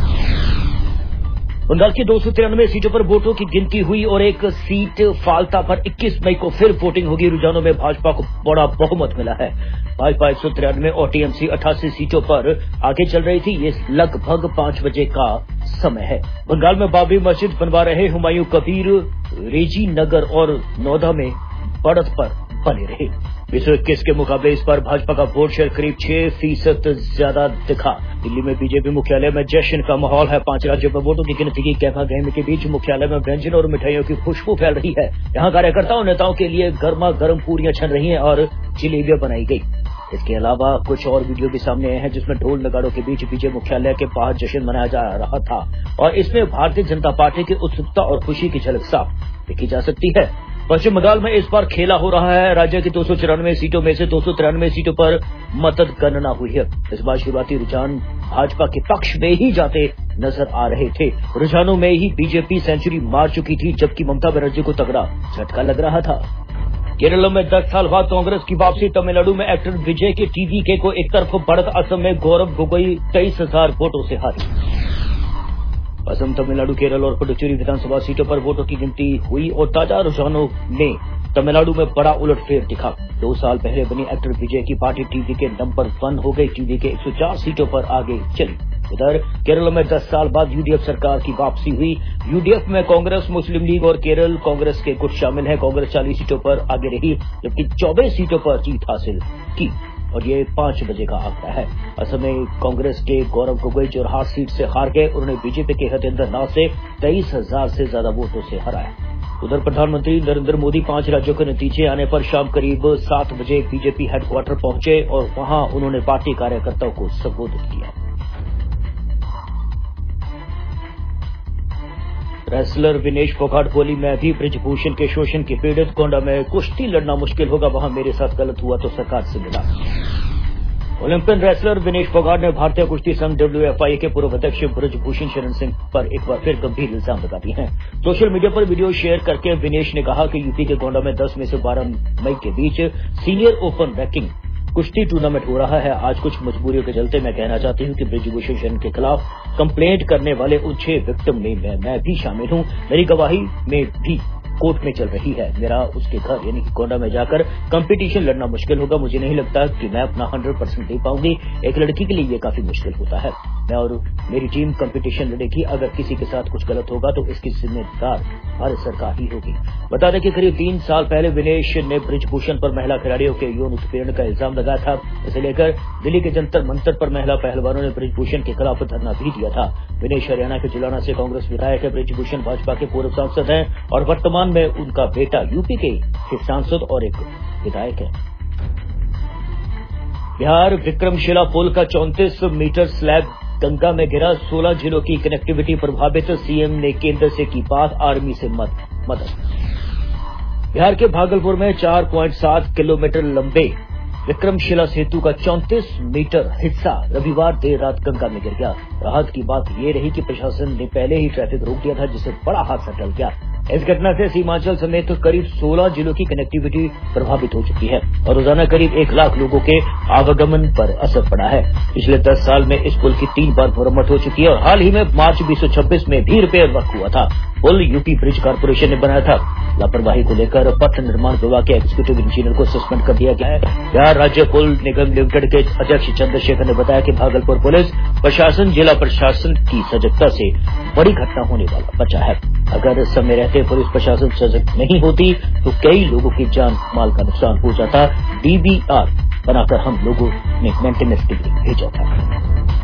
Speaker 16: बंगाल की 293 सीटों पर वोटों की गिनती हुई और एक सीट फाल्ता पर 21 मई को फिर वोटिंग होगी। रुझानों में भाजपा को बड़ा बहुमत मिला है। भाजपा 193 और टीएमसी 88 सीटों पर आगे चल रही थी। ये लगभग 5 बजे का समय है। बंगाल में बाबरी मस्जिद बनवा रहे हुमायूं कबीर रेजी नगर और नौदा में बढ़त पर बने रहे। 221 के मुकाबले इस बार भाजपा का वोट शेयर करीब 6% ज्यादा दिखा। दिल्ली में बीजेपी मुख्यालय में जश्न का माहौल है। 5 राज्यों में वोटों की गिनती की गहमा गहमी के बीच मुख्यालय में व्यंजन और मिठाइयों की खुशबू फैल रही है। यहाँ कार्यकर्ताओं नेताओं के लिए गर्मा गर्म पूरियां छन रही हैं और जलेबियां बनाई गई। इसके अलावा कुछ और वीडियो भी सामने आए हैं जिसमें ढोल नगाड़ों के बीच बीजेपी मुख्यालय के बाहर जश्न मनाया जा रहा था और इसमें भारतीय जनता पार्टी की उत्सुकता और खुशी की झलक साफ देखी जा सकती है। पश्चिम बंगाल में इस बार खेला हो रहा है। राज्य की 294 सीटों में से 293 सीटों पर मतगणना हुई है। इस बार शुरुआती रुझान भाजपा के पक्ष में ही जाते नजर आ रहे थे। रुझानों में ही बीजेपी सेंचुरी मार चुकी थी, जबकि ममता बनर्जी को तगड़ा झटका लग रहा था। केरल में 10 साल बाद कांग्रेस की वापसी। तमिलनाडु में एक्टर विजय के टीवीके को एक तरफ बढ़त, असम में गौरव गोगोई 23,000 वोटों से हारी। असम, तमिलनाडु, केरल और पुडुचेरी विधानसभा सीटों पर वोटों की गिनती हुई और ताजा रुझानों में तमिलनाडु में बड़ा उलटफेर दिखा। 2 साल पहले बनी एक्टर विजय की पार्टी टीवीके नंबर 1 हो गई। टीवीके 104 सीटों पर आगे चली। इधर केरल में 10 साल बाद यूडीएफ सरकार की वापसी हुई। यूडीएफ में कांग्रेस, मुस्लिम लीग और केरल कांग्रेस के गुट शामिल है। कांग्रेस 40 सीटों पर आगे रही, जबकि 24 सीटों पर जीत हासिल की और ये 5 बजे का आंकड़ा है। असम में कांग्रेस के गौरव गोगोई जोरहाट सीट से हार गए। उन्होंने बीजेपी के हतेंद्र नाथ से 23,000 से ज्यादा वोटों से हराया। उधर प्रधानमंत्री नरेंद्र मोदी 5 राज्यों के नतीजे आने पर शाम करीब 7 बजे बीजेपी हेडक्वार्टर पहुंचे और वहां उन्होंने पार्टी कार्यकर्ताओं को संबोधित किया। रेसलर विनेश फोगाट बोली, मैं भी ब्रिजभूषण के शोषण की पीड़ित। गोंडा में कुश्ती लड़ना मुश्किल होगा, वहां मेरे साथ गलत हुआ तो सरकार से मिला। ओलंपियन रेसलर विनेश फोगाट ने भारतीय कुश्ती संघ WFI के पूर्व अध्यक्ष ब्रिजभूषण शरण सिंह पर एक बार फिर गंभीर इल्जाम लगा दिए हैं। सोशल मीडिया पर वीडियो शेयर करके विनेश ने कहा कि यूपी के गोंडा में 10 में से 12 मई के बीच सीनियर ओपन रैंकिंग कुश्ती टूर्नामेंट हो रहा है। आज कुछ मजबूरियों के चलते मैं कहना चाहती हूं कि ब्रिजभूषण शरण के खिलाफ कंप्लेंट करने वाले उन 6 विक्टिम में मैं भी शामिल हूं। मेरी गवाही में भी कोर्ट में चल रही है। मेरा उसके घर यानी कि गोंडा में जाकर कंपटीशन लड़ना मुश्किल होगा। मुझे नहीं लगता कि मैं अपना 100% दे पाऊंगी। एक लड़की के लिए ये काफी मुश्किल होता है। मैं और मेरी टीम कंपटीशन लड़ेगी। अगर किसी के साथ कुछ गलत होगा तो इसकी जिम्मेदार भारत सरकार ही होगी। बता दें कि करीब 3 साल पहले विनेश ने ब्रिजभूषण पर महिला खिलाड़ियों के यौन उत्पीड़न का इल्जाम लगाया था। इसे लेकर दिल्ली के जंतर मंतर पर महिला पहलवानों ने ब्रिजभूषण के खिलाफ धरना भी दिया था। विनेश हरियाणा के जुलाना से कांग्रेस विधायक है। ब्रिजभूषण भाजपा के पूर्व सांसद हैं और वर्तमान में उनका बेटा यूपी के सांसद और एक विधायक है। बिहार विक्रमशिला पुल का 34 मीटर स्लैब गंगा में गिरा। 16 जिलों की कनेक्टिविटी प्रभावित। सीएम ने केंद्र से की बात, आर्मी से मदद। बिहार के भागलपुर में 4.7 किलोमीटर लंबे विक्रमशिला सेतु का 34 मीटर हिस्सा रविवार देर रात गंगा में गिर गया। राहत की बात ये रही कि प्रशासन ने पहले ही ट्रैफिक रोक दिया था, जिससे बड़ा हादसा टल गया। इस घटना से सीमांचल समेत करीब 16 जिलों की कनेक्टिविटी प्रभावित हो चुकी है और रोजाना करीब 1 लाख लोगों के आवागमन पर असर पड़ा है। पिछले 10 साल में इस पुल की 3 बार मरम्मत हो चुकी है और हाल ही में मार्च 2026 में भी रिपेयर वर्क हुआ था। पुल यूपी ब्रिज कॉर्पोरेशन ने बनाया था। लापरवाही को लेकर पथ निर्माण विभाग के एग्जीक्यूटिव इंजीनियर को सस्पेंड कर दिया गया है। बिहार राज्य पुल निगम लिमिटेड के अध्यक्ष चंद्रशेखर ने बताया कि भागलपुर पुलिस प्रशासन जिला प्रशासन की सजगता से बड़ी घटना होने वाला बचा है। अगर समय रहते पुलिस प्रशासन सजग नहीं होती तो कई लोगों की जान माल का नुकसान हो जाता। DBR बनाकर हम लोगों ने मेंटेनेंस डिग्री भेजा था।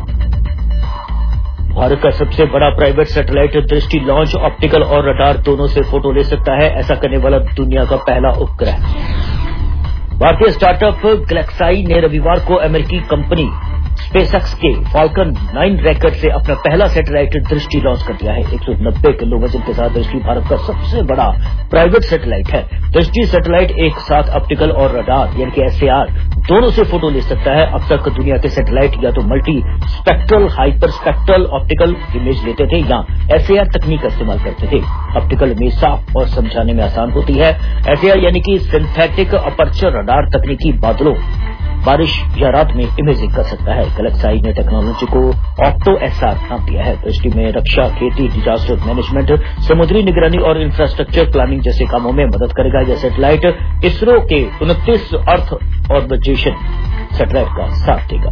Speaker 16: भारत का सबसे बड़ा private satellite Drishti launch optical और रडार दोनों से फोटो ले सकता है। ऐसा करने वाला दुनिया का पहला उपग्रह। भारतीय स्टार्टअप गैलेक्साई ने रविवार को अमेरिकी कंपनी स्पेसएक्स के फाल्कन 9 रॉकेट से अपना पहला सैटेलाइट दृष्टि लॉन्च कर दिया है। 190 किलो वजन के साथ दृष्टि भारत का सबसे बड़ा प्राइवेट सैटेलाइट है। दृष्टि सैटेलाइट एक साथ ऑप्टिकल और रडार यानी कि SAR दोनों से फोटो ले सकता है। अब तक दुनिया के सैटेलाइट या तो multi spectral, hyper spectral optical image लेते थे या SAR तकनीक का इस्तेमाल करते थे। ऑप्टिकल इमेज साफ और समझाने में आसान होती है। SAR यानी कि सिंथेटिक अपर्चर रडार तकनीकी बादलों, बारिश या रात में इमेजिंग कर सकता है। गैलेक्साई ने टेक्नोलॉजी को ऑप्टो SR नाम दिया है। दृष्टि में रक्षा, खेती, डिजास्टर मैनेजमेंट, समुद्री निगरानी और इंफ्रास्ट्रक्चर प्लानिंग जैसे कामों में मदद करेगा। यह सैटेलाइट इसरो के 29 अर्थ ऑर्बिटेशन सैटेलाइट का साथ देगा।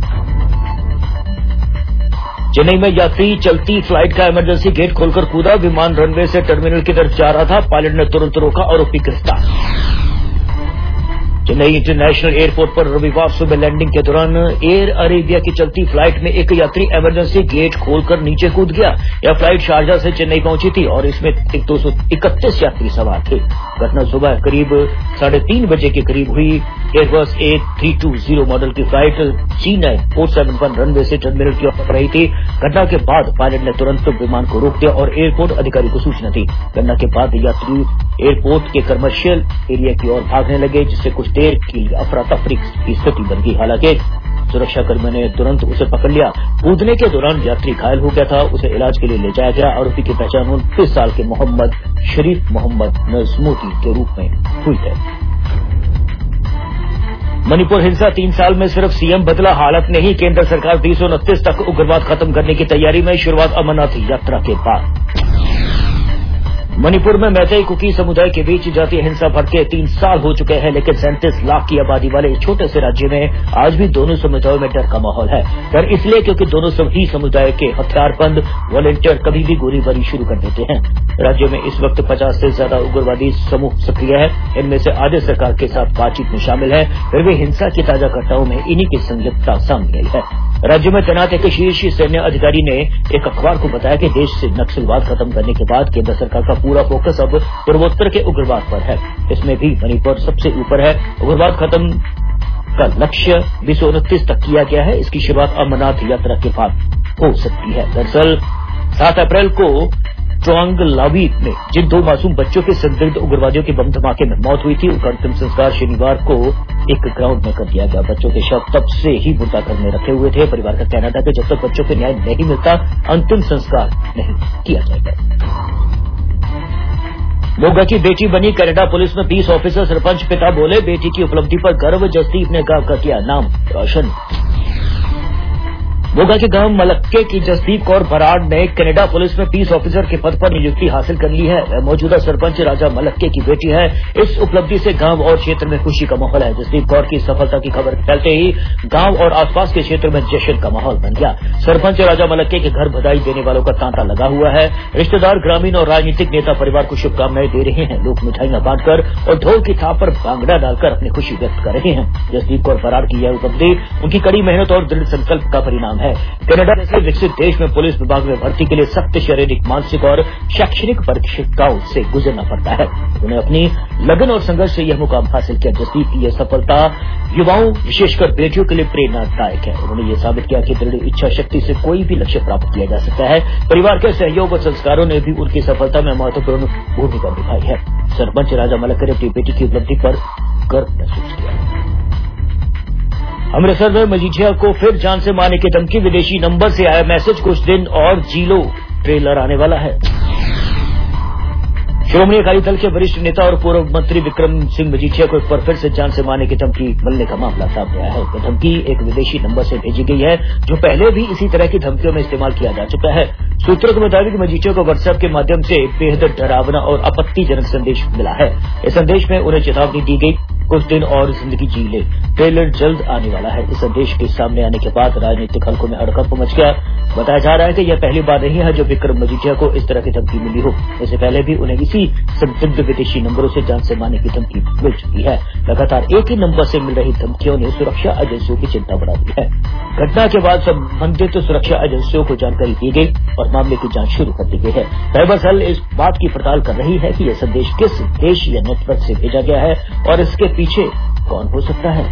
Speaker 16: चेन्नई में यात्री चलती फ्लाइट का इमरजेंसी गेट खोलकर कूदा। विमान रनवे से टर्मिनल की तरफ जा रहा था। पायलट ने तुरंत रोका, आरोपी गिरफ्तार। चेन्नई इंटरनेशनल एयरपोर्ट पर रविवार सुबह लैंडिंग के दौरान एयर अरेबिया की चलती फ्लाइट में एक यात्री इमरजेंसी गेट खोलकर नीचे कूद गया। यह फ्लाइट शारजा से चेन्नई पहुंची थी और इसमें 231 यात्री सवार थे। घटना सुबह करीब 3:30 बजे के करीब हुई। एयरबस A320 मॉडल की फ्लाइट C947 रनवे से टर्मिनल की ओर रही थी। घटना के बाद पायलट ने तुरंत विमान को रोक दिया और एयरपोर्ट अधिकारी को सूचना दी। घटना के बाद यात्री एयरपोर्ट के कमर्शियल एरिया की ओर भागने लगे, जिससे कुछ देर के लिए अफरा तफरी की स्थिति बन गई। हालांकि सुरक्षाकर्मियों ने तुरंत उसे पकड़ लिया। कूदने के दौरान यात्री घायल हो गया था। उसे इलाज के लिए ले जाया गया। आरोपी की पहचान 29 साल के मोहम्मद शरीफ मोहम्मद नजमूती के रूप में हुई है। मणिपुर हिंसा 3 साल में सिर्फ सीएम बदला, हालत नहीं। केंद्र सरकार 2029 तक उग्रवाद खत्म करने की तैयारी में। शुरुआत अमरनाथ यात्रा के बाद। मणिपुर में मैतेई कुकी समुदाय के बीच जातीय हिंसा भड़के 3 साल हो चुके हैं, लेकिन 37 लाख की आबादी वाले इस छोटे से राज्य में आज भी दोनों समुदायों में डर का माहौल है। डर इसलिए क्योंकि दोनों ही समुदाय के हथियारबंद वॉलंटियर कभी भी गोलीबारी शुरू कर देते हैं। राज्य में इस वक्त 50 से ज्यादा उग्रवादी समूह सक्रिय है। इनमें से आधे सरकार के साथ बातचीत में शामिल है। फिर भी हिंसा की ताजा घटनाओं में इन्हीं की संलिप्तता सामने आई है। राज्य में तैनात एक शीर्ष सैन्य अधिकारी ने एक अखबार को बताया कि देश से नक्सलवाद खत्म करने के बाद केंद्र सरकार का पूरा फोकस अब पूर्वोत्तर के उग्रवाद पर है। इसमें भी मणिपुर सबसे ऊपर है। उग्रवाद खत्म का लक्ष्य 2029 तक किया गया है। इसकी शुरुआत अमरनाथ यात्रा के बाद हो सकती है। दरअसल 7 अप्रैल को ट्रोंगलावी में जिन 2 मासूम बच्चों के संदिग्ध उग्रवादियों के बम धमाके में मौत हुई थी, उनका अंतिम संस्कार शनिवार को एक ग्राउंड में कर दिया गया। बच्चों के शव तब से ही मुर्दा घर में रखे हुए थे। परिवार का कहना था कि जब तक बच्चों को न्याय नहीं मिलता अंतिम संस्कार नहीं किया जाएगा। मोगा की बेटी बनी कनाडा पुलिस में 20 ऑफिसर। सरपंच पिता बोले बेटी की उपलब्धि पर गर्व। जसदीप ने गांव का किया नाम रोशन। मोगा के गांव मलक्के की जसदीप कौर बराड़ ने कनाडा पुलिस में पीस ऑफिसर के पद पर नियुक्ति हासिल कर ली है। वह मौजूदा सरपंच राजा मलक्के की बेटी है। इस उपलब्धि से गांव और क्षेत्र में खुशी का माहौल है। जसदीप कौर की सफलता की खबर फैलते ही गांव और आसपास के क्षेत्र में जश्न का माहौल बन गया। सरपंच राजा मलक्के के घर बधाई देने वालों का तांता लगा हुआ है। रिश्तेदार, ग्रामीण और राजनीतिक नेता परिवार को शुभकामनाएं दे रहे हैं। लोग मिठाइयां बांटकर और ढोल की थाप पर भांगड़ा डालकर अपनी खुशी व्यक्त कर रहे हैं। जसदीप कौर बराड़ की यह उपलब्धि उनकी कड़ी मेहनत और दृढ़ संकल्प का परिणाम है। कनाडा जैसे विकसित देश में पुलिस विभाग में भर्ती के लिए सख्त शारीरिक, मानसिक और शैक्षणिक परीक्षाओं से गुजरना पड़ता है। उन्हें अपनी लगन और संघर्ष से यह मुकाम हासिल किया। जसदीप की यह सफलता युवाओं, विशेषकर बेटियों के लिए प्रेरणादायक है। उन्होंने यह साबित किया कि दृढ़ इच्छा शक्ति से कोई भी लक्ष्य प्राप्त किया जा सकता है। परिवार के सहयोग और संस्कारों ने भी उनकी सफलता में महत्वपूर्ण भूमिका निभाई है। सरपंच राजा मलक्के ने अपनी बेटी की उपलब्धि पर गर्व महसूस किया। अमृतसर में मजीठिया को फिर जान से मारने की धमकी, विदेशी नंबर से आया मैसेज, कुछ दिन और जी लो, ट्रेलर आने वाला है। श्रोमणी अकाली दल के वरिष्ठ नेता और पूर्व मंत्री विक्रम सिंह मजीठिया को एक बार फिर से जान से मारने की धमकी मिलने का मामला सामने आया है। यह धमकी एक विदेशी नंबर से भेजी गई है, जो पहले भी इसी तरह की धमकियों में इस्तेमाल किया जा चुका है। सूत्रों के मुताबिक मजीठिया को व्हाट्सएप के माध्यम से बेहद डरावना और आपत्तिजनक संदेश मिला है। इस संदेश में उन्हें चेतावनी दी गई, कुछ दिन और जिंदगी जी ले, ट्रेलर जल्द आने वाला है। इस संदेश के सामने आने के बाद राजनीतिक हलकों में हड़कंप मच गया। बताया जा रहा है कि यह पहली बार नहीं है जो विक्रम मजीठिया को इस तरह की धमकी मिली हो। इससे पहले भी उन्हें इसी संदिग्ध विदेशी नंबरों से जान से मारने की धमकी मिल चुकी है। लगातार एक ही नंबर से मिल रही धमकियों ने सुरक्षा एजेंसियों की चिंता बढ़ा दी है। घटना के बाद संबंधित सुरक्षा एजेंसियों को जानकारी दी गई और मामले की जांच शुरू कर दी गई है। साइबर सेल इस बात की पड़ताल कर रही है कि यह संदेश किस देश या नेटवर्क से भेजा गया है और इसके पीछे कौन हो सकता है।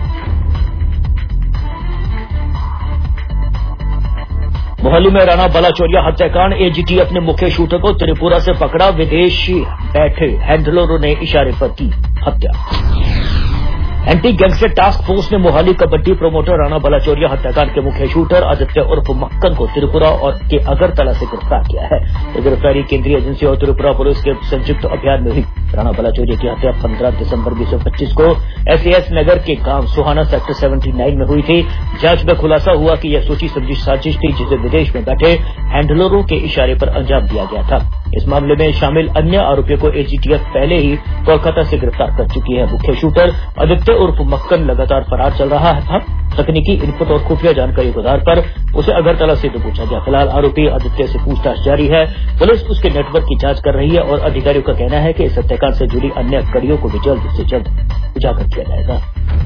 Speaker 16: मोहाली में राणा बलाचौरिया हत्याकांड, एजीटी अपने मुख्य शूटर को त्रिपुरा से पकड़ा, विदेशी बैठे हैंडलरों ने इशारे पर की हत्या। एंटी गैंगस्टर टास्क फोर्स ने मोहाली कबड्डी प्रमोटर राणा बलाचौरिया हत्याकांड के मुख्य शूटर आदित्य उर्फ मक्कन को त्रिपुरा और के अगरतला से गिरफ्तार किया है। यह गिरफ्तारी केंद्रीय एजेंसी और त्रिपुरा पुलिस के संयुक्त अभियान में हुई। राणा बलाचौरिया की हत्या 15 दिसंबर 2025 को एसएएस नगर के गांव सुहाना सेक्टर 79 में हुई थी। जांच में खुलासा हुआ कि यह सोची समझी साजिश थी, जिसे विदेश में बैठे हैंडलरों के इशारे पर अंजाम दिया गया था। इस मामले में शामिल अन्य आरोपियों को एजीटीएफ पहले ही कोलकाता से गिरफ्तार कर चुकी है। मुख्य शूटर आदित्य उर्फ मक्कन लगातार फरार चल रहा था। तकनीकी इनपुट और खुफिया जानकारी के आधार पर उसे अगरतला से पूछा गया। फिलहाल आरोपी आदित्य से पूछताछ जारी है। पुलिस उसके नेटवर्क की जांच कर रही है और अधिकारियों का कहना है कि इस हत्याकांड से जुड़ी अन्य कड़ियों को भी जल्द से जल्द उजागर किया जाएगा।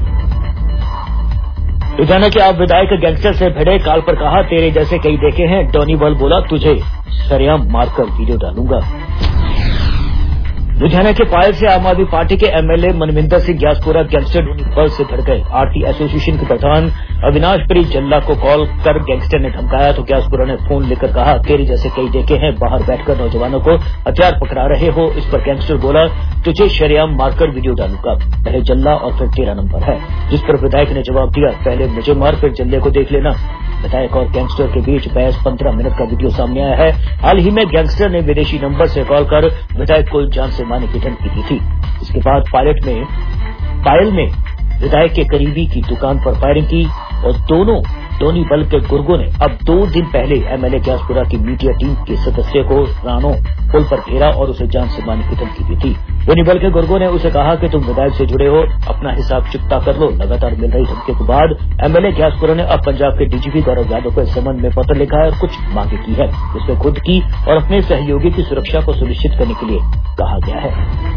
Speaker 16: लुधियाना के आप विधायक गैंगस्टर से भिड़े, काल पर कहा तेरे जैसे कई देखे हैं। डॉनीबल बोला तुझे सरेआम मारकर वीडियो डालूंगा। लुधियाना के पायल से आम आदमी पार्टी के एमएलए मनविंदर सिंह ग्यासपुरा गैंगस्टर डॉनीबल से भिड़ गए। आरती एसोसिएशन के प्रधान अविनाश प्री जल्ला को कॉल कर गैंगस्टर ने धमकाया तो ग्यासपुरा ने फोन लेकर कहा तेरे जैसे कई देखे हैं, बाहर बैठकर नौजवानों को हथियार पकड़ा रहे हो। इस पर गैंगस्टर बोला तुझे शरेआम मारकर वीडियो डालूंगा, पहले जल्ला और फिर तेरा नंबर है। जिस पर विधायक ने जवाब दिया पहले मुझे मार फिर जल्ले को देख लेना। विधायक और गैंगस्टर के बीच बहस 15 मिनट का वीडियो सामने आया है। हाल ही में गैंगस्टर ने विदेशी नंबर से कॉल कर विधायक को जान से मारने की धमकी दी थी। इसके बाद पायल में विधायक के करीबी की दुकान पर फायरिंग की और दोनों डॉनीबल के गुर्गों ने अब 2 दिन पहले एमएलए ग्यासपुरा की मीडिया टीम के सदस्य को रानो पुल पर घेरा और उसे जान से मारने की धमकी दी थी। डॉनीबल के गुर्गों ने उसे कहा कि तुम विधायक से जुड़े हो, अपना हिसाब चुकता कर लो। लगातार मिल रही धमकी के बाद एमएलए ग्यासपुरा ने अब पंजाब के डीजीपी गौरव यादव को इस संबंध में पत्र लिखा है और कुछ मांगे की है, जिसमें खुद की और अपने सहयोगी की सुरक्षा को सुनिश्चित करने के लिए कहा गया है।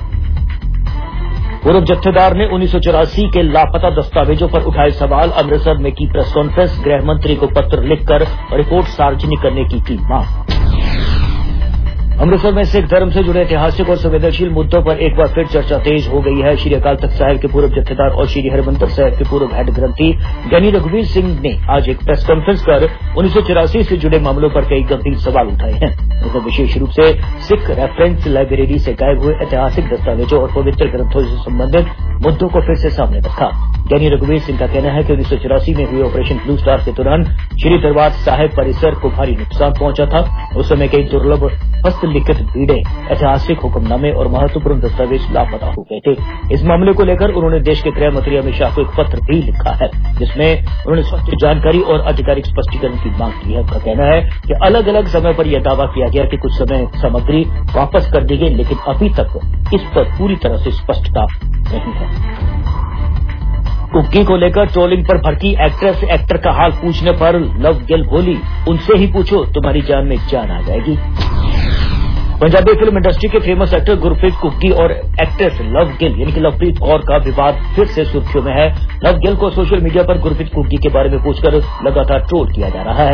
Speaker 16: पूर्व जत्थेदार ने 1984 के लापता दस्तावेजों पर उठाए सवाल, अमृतसर में की प्रेस कॉन्फ्रेंस, गृह मंत्री को पत्र लिखकर रिपोर्ट सार्वजनिक करने की मांग। अमृतसर में सिख धर्म से जुड़े ऐतिहासिक और संवेदनशील मुद्दों पर एक बार फिर चर्चा तेज हो गई है। श्री अकाल तख्त साहिब के पूर्व जत्थेदार और श्री हरिमंदिर साहिब के पूर्व हेड ग्रंथी ज्ञानी रघुवीर सिंह ने आज एक प्रेस कॉन्फ्रेंस कर 1984 से जुड़े मामलों पर कई गंभीर सवाल उठाए हैं। उन्होंने विशेष रूप से सिख रेफरेंस लाइब्रेरी से गायब हुए ऐतिहासिक दस्तावेजों और पवित्र ग्रंथों से संबंधित मुद्दों को फिर से सामने रखा। ज्ञानी रघुवीर सिंह का कहना है कि 1984 में हुए ऑपरेशन ब्लू स्टार के दौरान श्री दरबार साहिब परिसर को भारी नुकसान पहुंचा था। उस समय कई दुर्लभ हस्तलिखित भीड़े, ऐतिहासिक हुक्मनामे और महत्वपूर्ण दस्तावेज लापता हो गए थे। इस मामले को लेकर उन्होंने देश के गृह मंत्री अमित शाह को एक पत्र भी लिखा है, जिसमें उन्होंने स्पष्ट जानकारी और आधिकारिक स्पष्टीकरण की मांग की है। उनका कहना है कि अलग अलग समय पर यह दावा किया गया कि कुछ समय सामग्री वापस कर दी गई, लेकिन अभी तक इस पर पूरी तरह से स्पष्टता नहीं है। कुक्की को लेकर ट्रोलिंग पर भड़की एक्टर का हाल पूछने पर लव गिल बोली उनसे ही पूछो, तुम्हारी जान में जान आ जाएगी। पंजाबी फिल्म इंडस्ट्री के फेमस एक्टर गुरप्रीत कुक्की और एक्ट्रेस लव गिल यानी कि लवप्रीत कौर का विवाद फिर से सुर्खियों में है। लव गिल को सोशल मीडिया पर गुरप्रीत कुक्की के बारे में पूछकर लगातार ट्रोल किया जा रहा है।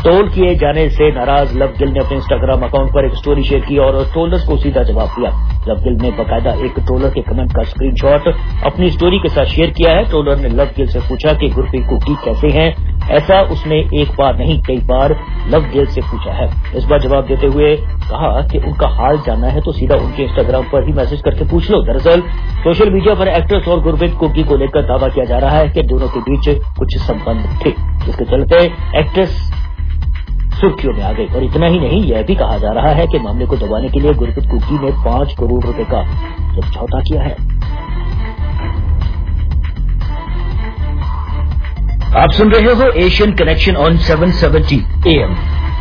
Speaker 16: ट्रोल किए जाने से नाराज लव गिल ने अपने इंस्टाग्राम अकाउंट पर एक स्टोरी शेयर की और ट्रोलर्स को सीधा जवाब दिया। लव गिल ने बकायदा एक ट्रोलर के कमेंट का स्क्रीनशॉट अपनी स्टोरी के साथ शेयर किया है। ट्रोलर ने लव गिल से पूछा कि गुरप्रीत कुकी कैसे हैं। ऐसा उसने एक बार नहीं कई बार लव गिल से पूछा है। इस बार जवाब देते हुए कहा कि उनका हाल जानना है तो सीधा उनके इंस्टाग्राम पर ही मैसेज करके पूछ लो। दरअसल सोशल मीडिया पर एक्ट्रेस और गुरप्रीत कुकी को लेकर दावा किया जा रहा है कि दोनों के बीच कुछ संबंध थे, जिसके चलते एक्ट्रेस सुर्खियों में आ गई। और इतना ही नहीं, यह भी कहा जा रहा है कि मामले को दबाने के लिए गुरप्रीत कुकी ने 5 करोड़ रुपए का समझौता किया है। आप सुन रहे हो एशियन कनेक्शन ऑन 770 AM।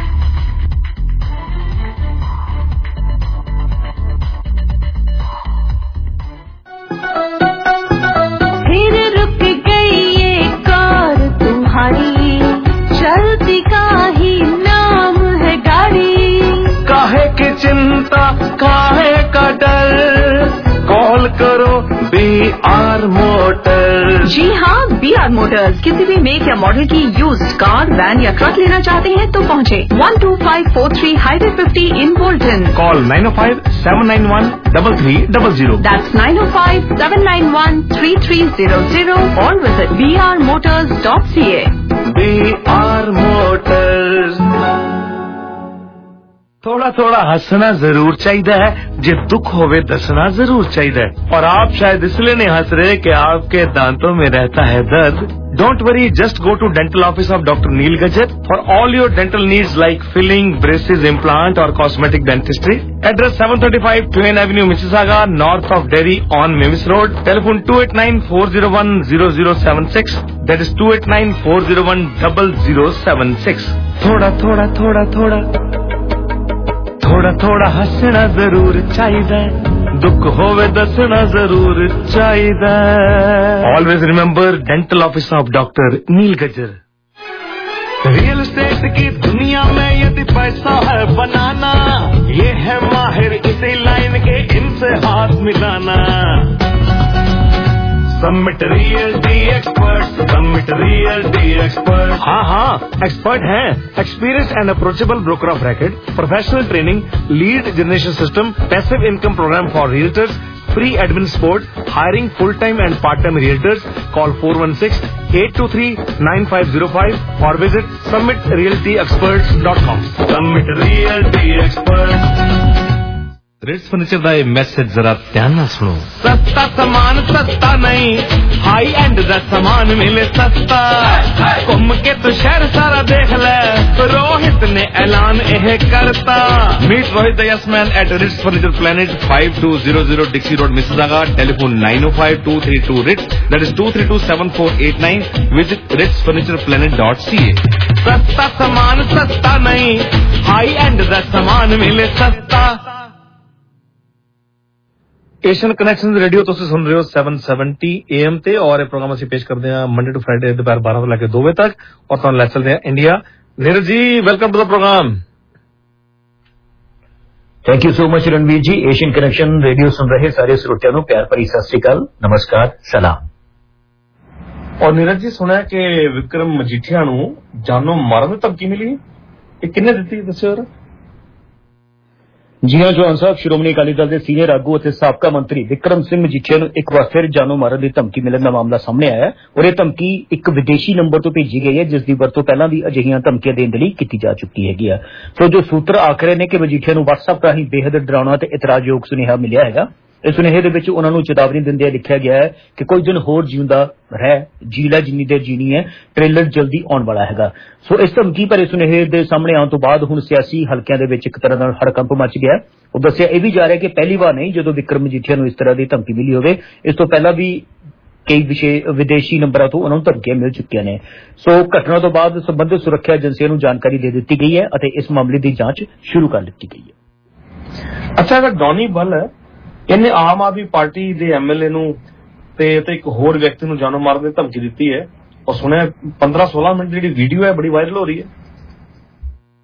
Speaker 12: फिर रुक गई ये कार तुम्हारी, चलती का ही नाम है गाड़ी।
Speaker 3: काहे की चिंता, काहे का डर, कॉल करो BR मोटर्स।
Speaker 11: जी हाँ, BR मोटर्स। किसी भी मेक या मॉडल की यूज्ड कार, वैन या ट्रक लेना चाहते हैं तो पहुँचे 12543 highway 50 in Bolton.
Speaker 3: Call 905-791-3300।
Speaker 11: That's 905-791-3300 or visit brmotors.ca।
Speaker 3: BR motors. थोड़ा थोड़ा हंसना जरूर चाहिए है, जे दुख होवे दसना जरूर चाहिए। और आप शायद इसलिए नहीं हंस रहे कि आपके दांतों में रहता है दर्द। Don't worry, just go to dental office of Dr. Neil Gajjar for all your dental needs like filling, braces, implant or cosmetic dentistry. Address 735 Twain Avenue, Mississauga, north of Derry on Mimis Road. Telephone 289-401-0076. That is 289-401-0076. थोड़ा थोड़ा थोड़ा थोड़ा थोड़ा थोड़ा हंसना जरूर चाहिए, दुख होवे दसना जरूर चाहिए। Always remember dental office of doctor Neel Gajjar. Real estate की दुनिया में यदि पैसा है बनाना, ये है माहिर इसी लाइन के, इनसे हाथ मिलाना। Submit realty expert, submit realty expert. हाँ हाँ, एक्सपर्ट हैं। Experience and approachable broker of record, professional training, lead generation system, passive income program for realtors, free admin support, hiring full time and part time realtors. Call 416-823-9505 और visit submitrealtyexperts.com। Submit realty expert. Rits furniture का ये message जरा ध्यान ना सुनो। सस्ता सामान सस्ता नहीं, हाई एंड दा सामान मिले सस्ता। घूम के तो शहर सारा देख ले, रोहित ने ऐलान यह करता। Meet Rohit the yes man at Rits furniture planet 5200 Dixie road Mississauga. Telephone 905-232-RITS, that is 232-7489। Visit ritsfurnitureplanet.ca। सस्ता सामान सस्ता नहीं, हाई एंड दा सामान मिले सस्ता। एशियन कनेक्शन रेडियो तुम सुन रहे हो 770 AM ते और ये प्रोग्राम ਅਸੀਂ पेश करते हैं मंडे टू फ्राइडे दोपहर 12 से लेकर 2 बजे तक और तुम ले चलते हैं India. Neeraj ji, welcome to the program.
Speaker 16: Thank you so much Ranveer ji. Asian connection radio सुन रहे सारे श्रोतियों को प्यार भरी सत श्री अकाल, नमस्कार, सलाम।
Speaker 3: और नीरज जी, सुना है कि विक्रम मजीठिया ਨੂੰ ਜਾਨੋਂ ਮਾਰਨ ਦੀ ਧਮਕੀ ਮਿਲੀ, ਇਹ ਕਿੰਨੇ ਦਿੱਤੀ ਦੱਸਿਓ ਜਰਾ।
Speaker 16: जी हाँ चौहान साहब, श्रोमणी अकाली दल के सीनियर आगू और साबका मंत्री विक्रम सिंह मजीठिया ਨੂੰ एक बार फिर जानो मारन की धमकी मिलने का मामला सामने आया है और यह धमकी एक विदेशी नंबर तो भेजी गई है, जिसकी वरतों पहला भी अजिहियां धमकियां देने के लिए की जा चुकी है। तो जो सूत्र आख रहे हैं कि मजीठिया ਨੂੰ WhatsApp राही बेहद डरावना ते इतराजयोग सुनेहा मिलिया है। इस सुनेहे दे विच उन्हां नूं चेतावनी दिंदे लिखिया गया है कि कुछ दिन होर जींदा रह, जी लै जिन्नी देर जीनी है, ट्रेलर जल्दी आउण वाला हैगा। सो इस धमकी भरे सुनेहे दे सामने आउण तो बाद हुण सियासी हलकियां दे विच एक तरह दा हड़कंप मच गया। और दस्सिया यह भी जा रहा है कि पहली बार नहीं जदों विक्रम मजीठिया ਨੂੰ इस तरह की धमकी मिली होवे, इस तो पहला भी कई विदेशी नंबरों तो उन्होंने धमकियां मिल चुकियां ने। सो घटना तो बाद संबंधित सुरक्षा एजेंसियों को जानकारी दे दी गई है और इस मामले की जांच शुरू कर दी गई है।
Speaker 3: अच्छा, अगर डॉनी बल है इन्हें आम आदमी पार्टी के MLA ਨੂੰ ਤੇ ਇੱਕ ਹੋਰ ਵਿਅਕਤੀ ਨੂੰ ਜਾਨੋਂ ਮਾਰਨ ਦੀ ਧਮਕੀ ਦਿੱਤੀ है और सुने 15-16 मिनट की वीडियो है बड़ी वायरल हो रही है।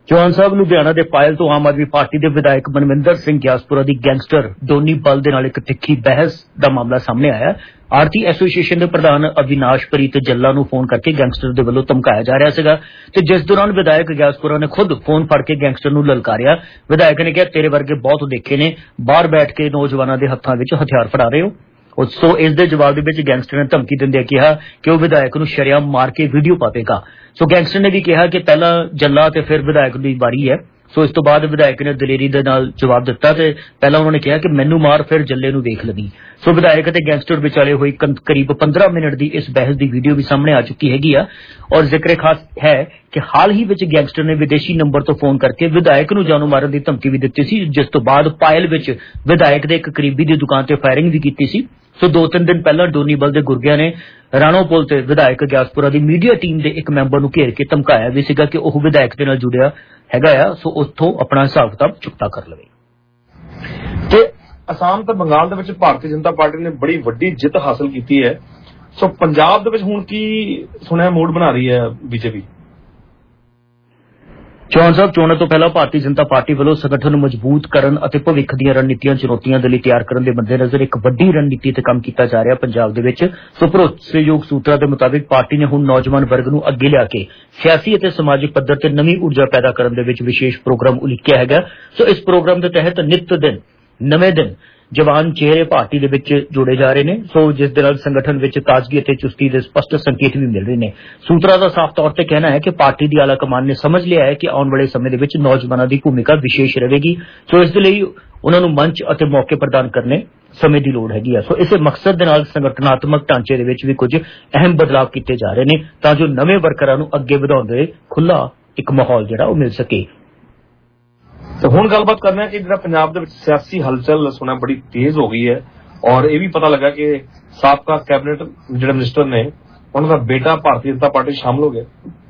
Speaker 16: ਚੌਹਾਨ ਸਾਹਿਬ ਲੁਧਿਆਣਾ ਦੇ ਪਾਇਲ ਤੋਂ ਆਮ ਆਦਮੀ ਪਾਰਟੀ ਦੇ ਵਿਧਾਇਕ ਮਨਵਿੰਦਰ ਸਿੰਘ ਗਿਆਸਪੁਰਾ ਦੀ ਗੈਂਗਸਟਰ ਡੋਨੀ ਬਲ ਦੇ ਨਾਲ ਇੱਕ ਤਿੱਖੀ ਬਹਿਸ ਦਾ ਮਾਮਲਾ ਸਾਹਮਣੇ ਆਇਆ। ਆਰਤੀ ਐਸੋਸੀਏਸ਼ਨ ਦੇ ਪ੍ਰਧਾਨ ਅਵਿਨਾਸ਼ ਪ੍ਰੀਤ ਜੱਲਾ ਨੂੰ ਫੋਨ ਕਰਕੇ ਗੈਂਗਸਟਰ ਦੇ ਵੱਲੋਂ ਧਮਕਾਇਆ ਜਾ ਰਿਹਾ ਸੀਗਾ ਤੇ ਜਿਸ ਦੌਰਾਨ ਵਿਧਾਇਕ ਗਿਆਸਪੁਰਾ ਨੇ ਖੁਦ ਫੋਨ ਫੜ ਕੇ ਗੈਂਗਸਟਰ ਨੂੰ ਲਲਕਾਰਿਆ। ਵਿਧਾਇਕ ਨੇ ਕਿਹਾ ਤੇਰੇ ਵਰਗੇ ਬਹੁਤ ਦੇਖੇ ਨੇ, ਬਾਹਰ ਬੈਠ ਕੇ ਨੌਜਵਾਨਾਂ ਦੇ ਹੱਥਾਂ ਵਿੱਚ ਹਥਿਆਰ ਫੜਾ ਰਹੇ ਹੋ। ਸੋ ਇਸ ਦੇ ਜਵਾਬ ਦੇ ਵਿੱਚ ਗੈਂਗਸਟਰ ਨੇ ਧਮਕੀ ਦਿੰਦਿਆਂ ਕਿਹਾ ਕਿ ਉਹ ਵਿਧਾਇਕ ਨੂੰ ਸ਼ਰੇਆਮ ਮਾਰ ਕੇ ਵੀਡੀਓ ਪਾਵੇਗਾ। ਸੋ ਗੈਂਗਸਟਰ ਨੇ ਵੀ ਕਿਹਾ ਕਿ ਪਹਿਲਾਂ ਜੱਲਾ ਤੇ ਫਿਰ ਵਿਧਾਇਕ ਦੀ ਵਾਰੀ ਹੈ। ਸੋ ਇਸ ਤੋਂ ਬਾਅਦ ਵਿਧਾਇਕ ਨੇ ਦਲੇਰੀ ਦੇ ਨਾਲ ਜਵਾਬ ਦਿੱਤਾ ਤੇ ਪਹਿਲਾਂ ਉਹਨਾਂ ਨੇ ਕਿਹਾ ਕਿ ਮੈਨੂੰ ਮਾਰ ਫਿਰ ਜੱਲੇ ਨੂੰ ਵੇਖ ਲਵੀਂ। ਸੋ ਵਿਧਾਇਕ ਅਤੇ ਗੈਂਗਸਟਰ ਵਿਚਾਲੇ ਹੋਈ ਕਰੀਬ 15 ਮਿੰਟ ਦੀ ਇਸ ਬਹਿਸ ਦੀ ਵੀਡੀਓ ਵੀ ਸਾਹਮਣੇ ਆ ਚੁੱਕੀ ਹੈਗੀ ਆ ਔਰ ਜ਼ਿਕਰ ਖਾਸ ਹੈ ਕਿ ਹਾਲ ਹੀ ਵਿੱਚ ਗੈਂਗਸਟਰ ਨੇ ਵਿਦੇਸ਼ੀ ਨੰਬਰ ਤੋਂ ਫੋਨ ਕਰਕੇ ਵਿਧਾਇਕ ਨੂੰ ਜਾਨੋਂ ਮਾਰਨ ਦੀ ਧਮਕੀ ਵੀ ਦਿੱਤੀ ਸੀ, ਜਿਸ ਤੋਂ ਬਾਅਦ ਪਾਇਲ ਵਿੱਚ ਵਿਧਾਇਕ ਦੇ ਇੱਕ ਕਰੀਬੀ ਦੀ ਦੁਕਾਨ ਤੇ ਫਾਇਰਿੰਗ ਵੀ ਕੀਤੀ ਸੀ। ਸੋ 2-3 ਦਿਨ ਪਹਿਲਾਂ ਡੋਨੀ ਬਲ ਦੇ ਗੁਰਗਿਆਂ ਨੇ ਰਾਣੋ ਪੁਲ ਤੇ ਵਿਧਾਇਕ ਗਿਆਸਪੁਰਾ ਦੀ ਮੀਡੀਆ ਟੀਮ ਦੇ ਇੱਕ ਮੈਂਬਰ ਨੂੰ ਘੇਰ ਕੇ ਧਮਕਾਇਆ ਵੀ ਸੀਗਾ ਕਿ ਉਹ ਵਿਧਾਇਕ ਦੇ ਨਾਲ ਜੁੜਿਆ ਹੈਗਾ ਆ, ਸੋ ਉੱਥੋਂ ਆਪਣਾ ਹਿਸਾਬ ਕਿਤਾਬ ਚੁਕਤਾ ਕਰ ਲਵੇ।
Speaker 3: ਤੇ ਅਸਾਮ ਤੇ ਬੰਗਾਲ ਦੇ ਵਿੱਚ ਭਾਰਤੀ ਜਨਤਾ ਪਾਰਟੀ ਨੇ ਬੜੀ ਵੱਡੀ ਜਿੱਤ ਹਾਸਲ ਕੀਤੀ ਹੈ। ਸੋ ਪੰਜਾਬ ਦੇ ਵਿੱਚ ਹੁਣ ਕੀ ਸੁਣਿਆ ਮੋੜ ਬਣਾ ਰਹੀ ਹੈ ਬੀਜੇਪੀ?
Speaker 16: ਚੌਹਾਨ ਸਾਹਿਬ, ਚੋਣਾਂ ਤੋਂ ਪਹਿਲਾਂ ਭਾਰਤੀ ਜਨਤਾ ਪਾਰਟੀ ਵੱਲੋਂ ਸੰਗਠਨ ਨੂੰ ਮਜ਼ਬੂਤ ਕਰਨ ਅਤੇ ਭਵਿੱਖ ਦੀਆਂ ਰਣਨੀਤੀਆਂ ਚੁਣੌਤੀਆਂ ਦੇ ਲਈ ਤਿਆਰ ਕਰਨ ਦੇ ਮੱਦੇਨਜ਼ਰ ਇੱਕ ਵੱਡੀ ਰਣਨੀਤੀ ਤੇ ਕੰਮ ਕੀਤਾ ਜਾ ਰਿਹਾ ਪੰਜਾਬ ਦੇ ਵਿੱਚ। ਸੋ ਭਰੋਸੇਯੋਗ ਸੂਤਰਾਂ ਦੇ ਮੁਤਾਬਿਕ ਪਾਰਟੀ ਨੇ ਹੁਣ ਨੌਜਵਾਨ ਵਰਗ ਨੂੰ ਅੱਗੇ ਲਿਆ ਕੇ ਸਿਆਸੀ ਅਤੇ ਸਮਾਜਿਕ ਪੱਧਰ ਤੇ ਨਵੀਂ ਊਰਜਾ ਪੈਦਾ ਕਰਨ ਦੇ ਵਿੱਚ ਵਿਸ਼ੇਸ਼ ਪ੍ਰੋਗਰਾਮ ਉਲੀਕਿਆ ਹੈਗਾ। ਸੋ ਇਸ ਪ੍ਰੋਗਰਾਮ ਦੇ ਤਹਿਤ ਨਿੱਤ ਦਿਨ ਨਵੇਂ ਦਿਨ ਜਵਾਨ ਚਿਹਰੇ ਪਾਰਟੀ ਦੇ ਵਿੱਚ ਜੋੜੇ ਜਾ ਰਹੇ ਨੇ। ਸੋ ਜਿਸ ਦੇ ਨਾਲ ਸੰਗਠਨ ਵਿੱਚ ਤਾਜ਼ਗੀ ਅਤੇ ਚੁਸਤੀ ਦੇ ਸਪਸ਼ਟ ਸੰਕੇਤ ਵੀ ਮਿਲ ਰਹੇ ਨੇ। ਸੂਤਰਾਂ ਦਾ ਸਾਫ਼ ਤੌਰ ਤੇ ਕਹਿਣਾ ਹੈ ਕਿ ਪਾਰਟੀ ਦੀ ਆਲਾ ਕਮਾਨ ਨੇ ਸਮਝ ਲਿਆ ਹੈ ਕਿ ਆਉਣ ਵਾਲੇ ਸਮੇਂ ਦੇ ਵਿੱਚ ਨੌਜਵਾਨਾਂ ਦੀ ਭੂਮਿਕਾ ਵਿਸ਼ੇਸ਼ ਰਹੇਗੀ। ਸੋ ਇਸ ਦੇ ਲਈ ਉਹਨਾਂ ਨੂੰ ਮੰਚ ਅਤੇ ਮੌਕੇ ਪ੍ਰਦਾਨ ਕਰਨੇ ਸਮੇਂ ਦੀ ਲੋੜ ਹੈਗੀ ਆ। ਸੋ ਇਸੇ ਮਕਸਦ ਦੇ ਨਾਲ ਸੰਗਠਨਾਤਮਕ ਢਾਂਚੇ ਦੇ ਵਿੱਚ ਵੀ ਕੁਝ ਅਹਿਮ ਬਦਲਾਅ ਕੀਤੇ ਜਾ ਰਹੇ ਨੇ ਤਾਂ ਜੋ ਨਵੇਂ ਵਰਕਰਾਂ ਨੂੰ ਅੱਗੇ ਵਧਾਉਣ ਦੇ ਖੁੱਲ੍ਹਾ ਇੱਕ ਮਾਹੌਲ ਜਿਹੜਾ ਉਹ ਮਿਲ ਸਕੇ।
Speaker 3: ਤੇ ਹੁਣ ਗੱਲਬਾਤ ਕਰਨਾ ਹੈ ਕਿ ਜਿਹੜਾ ਪੰਜਾਬ ਦੇ ਵਿੱਚ ਸਿਆਸੀ ਹਲਚਲ ਸੁਣਿਆ ਬੜੀ ਤੇਜ਼ ਹੋ ਗਈ ਹੈ ਔਰ ਇਹ ਵੀ ਪਤਾ ਲੱਗਾ ਕਿ ਸਾਬਕਾ ਕੈਬਨਿਟ ਜਿਹੜੇ ਮਿਨਿਸਟਰ ਨੇ ਉਹਨਾਂ ਦਾ ਬੇਟਾ ਭਾਰਤੀ ਜਨਤਾ ਪਾਰਟੀ ਸ਼ਾਮਲ ਹੋ ਗਿਆ।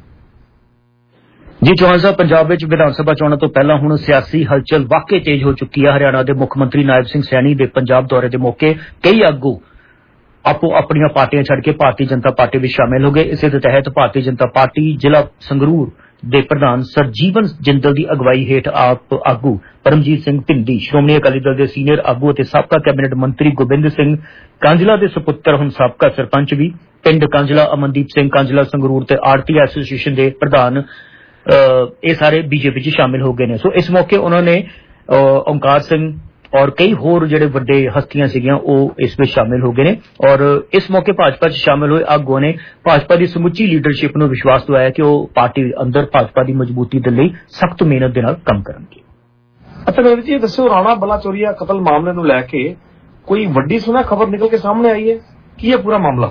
Speaker 16: ਜੀ ਚੌਹਾਨ ਸਾਹਿਬ, ਪੰਜਾਬ ਵਿੱਚ ਵਿਧਾਨ ਸਭਾ ਚੋਣਾਂ ਤੋਂ ਪਹਿਲਾਂ ਹੁਣ ਸਿਆਸੀ ਹਲਚਲ ਵਾਕਈ ਤੇਜ਼ ਹੋ ਚੁੱਕੀ ਹੈ। ਹਰਿਆਣਾ ਦੇ ਮੁੱਖ ਮੰਤਰੀ ਨਾਇਬ ਸਿੰਘ ਸੈਣੀ ਦੇ ਪੰਜਾਬ ਦੌਰੇ ਦੇ ਮੌਕੇ ਕਈ ਆਗੂ ਆਪੋ ਆਪਣੀਆਂ ਪਾਰਟੀਆਂ ਛੱਡ ਕੇ ਭਾਰਤੀ ਜਨਤਾ ਪਾਰਟੀ ਵਿੱਚ ਸ਼ਾਮਿਲ ਹੋ ਗਏ। ਇਸੇ ਦੇ ਤਹਿਤ ਭਾਰਤੀ ਜਨਤਾ ਪਾਰਟੀ ਜ਼ਿਲ੍ਹਾ ਸੰਗਰੂਰ ਦੇ ਪ੍ਰਧਾਨ ਸਰਜੀਵਨ ਜਿੰਦਲ ਦੀ ਅਗਵਾਈ ਹੇਠ ਆਪ ਆਗੂ ਪਰਮਜੀਤ ਸਿੰਘ ਭਿੰਡੀ, ਸ਼੍ਰੋਮਣੀ ਅਕਾਲੀ ਦਲ ਦੇ ਸੀਨੀਅਰ ਆਗੂ ਅਤੇ ਸਾਬਕਾ ਕੈਬਨਿਟ ਮੰਤਰੀ ਗੋਬਿੰਦ ਸਿੰਘ ਕਾਂਜਲਾ ਦੇ ਸੁਪੁੱਤਰ ਹੁਣ ਸਾਬਕਾ ਸਰਪੰਚ ਵੀ ਪਿੰਡ ਕਾਂਜਲਾ ਅਮਨਦੀਪ ਸਿੰਘ ਕਾਂਜਲਾ ਸੰਗਰੂਰ ਤੇ ਆਰਟੀ ਐਸੋਸੀਏਸ਼ਨ ਦੇ ਪ੍ਰਧਾਨ ਇਹ ਸਾਰੇ ਬੀਜੇਪੀ 'ਚ ਸ਼ਾਮਿਲ ਹੋ ਗਏ ਨੇ। ਸੋ ਇਸ ਮੌਕੇ ਉਹਨਾਂ ਨੇ ਓਮਕਾਰ ਸਿੰਘ ਔਰ ਕਈ ਹੋਰ ਜਿਹੜੇ ਵੱਡੇ ਹਸਤੀਆਂ ਸੀਗੀਆਂ ਉਹ ਇਸ ਵਿੱਚ ਸ਼ਾਮਿਲ ਹੋ ਗਏ ਨੇ ਔਰ ਇਸ ਮੌਕੇ ਭਾਜਪਾ 'ਚ ਸ਼ਾਮਿਲ ਹੋਏ ਆਗੂਆਂ ਨੇ ਭਾਜਪਾ ਦੀ ਸਮੁੱਚੀ ਲੀਡਰਸ਼ਿਪ ਨੂੰ ਵਿਸ਼ਵਾਸ ਦਿਵਾਇਆ ਕਿ ਉਹ ਪਾਰਟੀ ਅੰਦਰ ਭਾਜਪਾ ਦੀ ਮਜ਼ਬੂਤੀ ਦੇ ਲਈ ਸਖਤ ਮਿਹਨਤ ਦੇ ਨਾਲ ਕੰਮ ਕਰਨਗੇ।
Speaker 3: ਅੱਛਾ ਵੀਰ ਜੀ, ਇਹ ਦੱਸੋ ਰਾਣਾ ਬਲਾਚੌਰੀਆ ਕਤਲ ਮਾਮਲੇ ਨੂੰ ਲੈ ਕੇ ਕੋਈ ਵੱਡੀ ਸੁਣਾ ਖਬਰ ਨਿਕਲ ਕੇ ਸਾਹਮਣੇ ਆਈ ਹੈ? ਕੀ ਹੈ ਪੂਰਾ ਮਾਮਲਾ?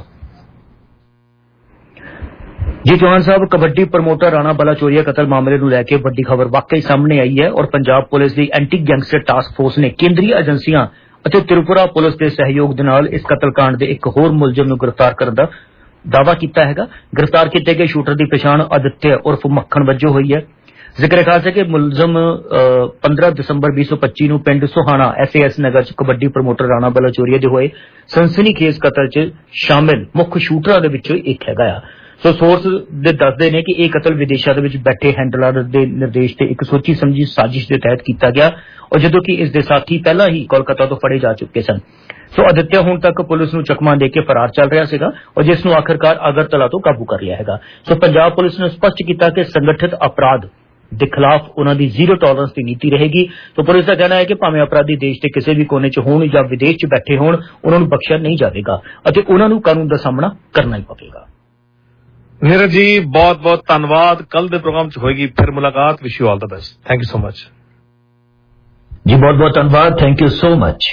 Speaker 16: ਜੀ ਚੌਹਾਨ ਸਾਹਿਬ, ਕਬੱਡੀ ਪ੍ਰਮੋਟਰ ਰਾਣਾ ਬਲਾਚੌਰੀਆ ਕਤਲ ਮਾਮਲੇ ਨੂੰ ਲੈ ਕੇ ਵੱਡੀ ਖਬਰ ਵਾਕਈ ਸਾਹਮਣੇ ਆਈ ਹੈ ਔਰ ਪੰਜਾਬ ਪੁਲਿਸ ਦੀ ਐਂਟੀ ਗੈਂਗਸਟਰ ਟਾਸਕ ਫੋਰਸ ਨੇ ਕੇਂਦਰੀ ਏਜੰਸੀਆਂ ਅਤੇ ਤ੍ਰਿਪੁਰਾ ਪੁਲਿਸ ਦੇ ਸਹਿਯੋਗ ਦੇ ਨਾਲ ਇਸ ਕਤਲकांड ਦੇ ਇੱਕ ਹੋਰ ਮੁਲਜ਼ਮ ਨੂੰ ਗ੍ਰਿਫਤਾਰ ਕਰਨ ਦਾ ਦਾਅਵਾ ਕੀਤਾ ਹੈਗਾ। ਗ੍ਰਿਫਤਾਰ ਕੀਤੇ ਗਏ ਸ਼ੂਟਰ ਦੀ ਪਛਾਣ ਆਦਿਤਿਆ ਉਰਫ ਮੱਖਣ ਵਜੋਂ ਹੋਈ ਹੈ। ਜ਼ਿਕਰ ਖਾਸ ਹੈ ਕਿ ਮੁਲਜ਼ਮ 15 ਦਸੰਬਰ 2025 ਨੂੰ ਪਿੰਡ ਸੁਹਾਣਾ SAS ਨਗਰ 'ਚ ਕਬੱਡੀ ਪ੍ਰਮੋਟਰ ਰਾਣਾ ਬਲਾਚੌਰੀਆ ਦੇ ਹੋਏ ਸਨਸਨੀਖੇਜ਼ ਕਤਲ 'ਚ ਸ਼ਾਮਿਲ ਮੁੱਖ ਸ਼ੂਟਰਾਂ ਦੇ ਵਿੱਚੋਂ ਇੱਕ ਹੈਗਾ ਆ। ਸੋ ਸੋਰਸ ਦੇ ਦੱਸਦੇ ਨੇ ਕਿ ਇਹ ਕਤਲ ਵਿਦੇਸ਼ਾਂ ਦੇ ਵਿੱਚ ਬੈਠੇ ਹੈਂਡਲਰ ਦੇ ਨਿਰਦੇਸ਼ ਤੇ ਇੱਕ ਸੋਚੀ ਸਮਝੀ ਸਾਜ਼ਿਸ਼ ਦੇ ਤਹਿਤ ਕੀਤਾ ਗਿਆ ਔਰ ਜਦੋਂ ਕਿ ਇਸ ਦੇ ਸਾਥੀ ਪਹਿਲਾਂ ਹੀ ਕੋਲਕਾਤਾ ਤੋਂ ਫੜੇ ਜਾ ਚੁੱਕੇ ਸਨ। ਸੋ ਆਦਿਤਿਆ ਹੁਣ ਤੱਕ ਪੁਲਿਸ ਨੂੰ ਚਕਮਾ ਦੇ ਕੇ ਫਰਾਰ ਚੱਲ ਰਿਹਾ ਸੀਗਾ ਔਰ ਜਿਸ ਨੂੰ ਆਖਰਕਾਰ ਅਗਰਤਲਾ ਤੋਂ ਕਾਬੂ ਕਰ ਲਿਆ ਹੈਗਾ। ਸੋ ਪੰਜਾਬ ਪੁਲਿਸ ਨੇ ਸਪਸ਼ਟ ਕੀਤਾ ਕਿ ਸੰਗਠਿਤ ਅਪਰਾਧ ਦੇ ਖਿਲਾਫ ਉਹਨਾਂ ਦੀ ਜ਼ੀਰੋ ਟੋਲਰੈਂਸ ਦੀ ਨੀਤੀ ਰਹੇਗੀ। ਸੋ ਪੁਲਿਸ ਦਾ ਕਹਿਣਾ ਹੈ ਕਿ ਭਾਵੇਂ ਅਪਰਾਧੀ ਦੇਸ਼ ਦੇ ਕਿਸੇ ਵੀ ਕੋਨੇ 'ਚ ਹੋਣ ਜਾਂ ਵਿਦੇਸ਼ 'ਚ ਬੈਠੇ ਹੋਣ, ਉਹਨਾਂ ਨੂੰ ਬਖਸ਼ਿਆ ਨਹੀਂ ਜਾਵੇਗਾ ਅਤੇ ਉਹਨਾਂ ਨੂੰ ਕਾਨੂੰਨ ਦਾ ਸਾਹਮਣਾ ਕਰਨਾ ਹੀ ਪਵੇਗਾ।
Speaker 3: ਨੀਰਜ ਜੀ, ਬਹੁਤ ਬਹੁਤ ਧੰਨਵਾਦ। ਕੱਲ ਦੇ ਪ੍ਰੋਗਰਾਮ 'ਚ ਹੋਏਗੀ ਫਿਰ ਮੁਲਾਕਾਤ। Wish you all the best. Thank you so much
Speaker 16: ਜੀ। ਬਹੁਤ ਬਹੁਤ ਧੰਨਵਾਦ। Thank you so much.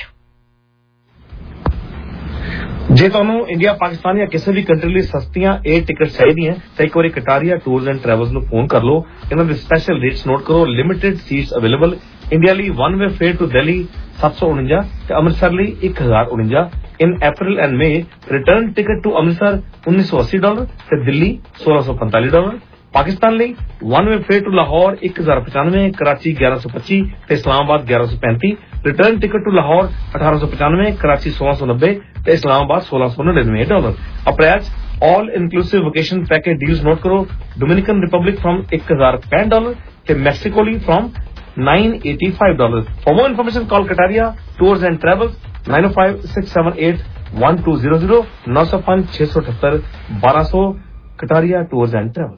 Speaker 3: ਜੇ ਤੁਹਾਨੂੰ ਇੰਡੀਆ ਪਾਕਿਸਤਾਨ ਜਾਂ ਕਿਸੇ ਵੀ ਕੰਟਰੀ ਲਈ ਸਸਤੀਆਂ 에ਅਰ ਟਿਕਟ ਚਾਹੀਦੀਆਂ ਤਾਂ ਇੱਕ ਵਾਰੀ ਕਟਾਰੀਆ ਟੂਰਸ ਐਂਡ ਟਰੈਵਲਸ ਨੂੰ ਫੋਨ ਕਰ ਲਓ। ਇਹਨਾਂ ਦੇ ਸਪੈਸ਼ਲ ਰੇਟਸ ਨੋਟ ਕਰੋ। Limited seats available. ਇੰਡੀਆ ਲਈ 1 ਵੇ ਫੇਅਰ ਟੂ ਦਿੱਲੀ 749 ਤੇ ਅੰਮ੍ਰਿਤਸਰ ਲਈ 1049। In April and May return ticket to Amritsar $1980 ਤੇ ਦਿੱਲੀ $1645। ਪਾਕਿਸਤਾਨ ਲਈ 1 way fare to Lahore 1095, Karachi 1125 ਤੇ Islamabad 1135। Return ticket to Lahore 1895, Karachi 1690 ਤੇ Islamabad $1699। April all inclusive vacation package deals note करो। डोमिनिकन रिपब्लिक फ्रॉम $1065 ते मैक्सिकोली from $985। For more information call Kataria tours and travels 905-678-1200 905-678-1200 Kataria tours and travels.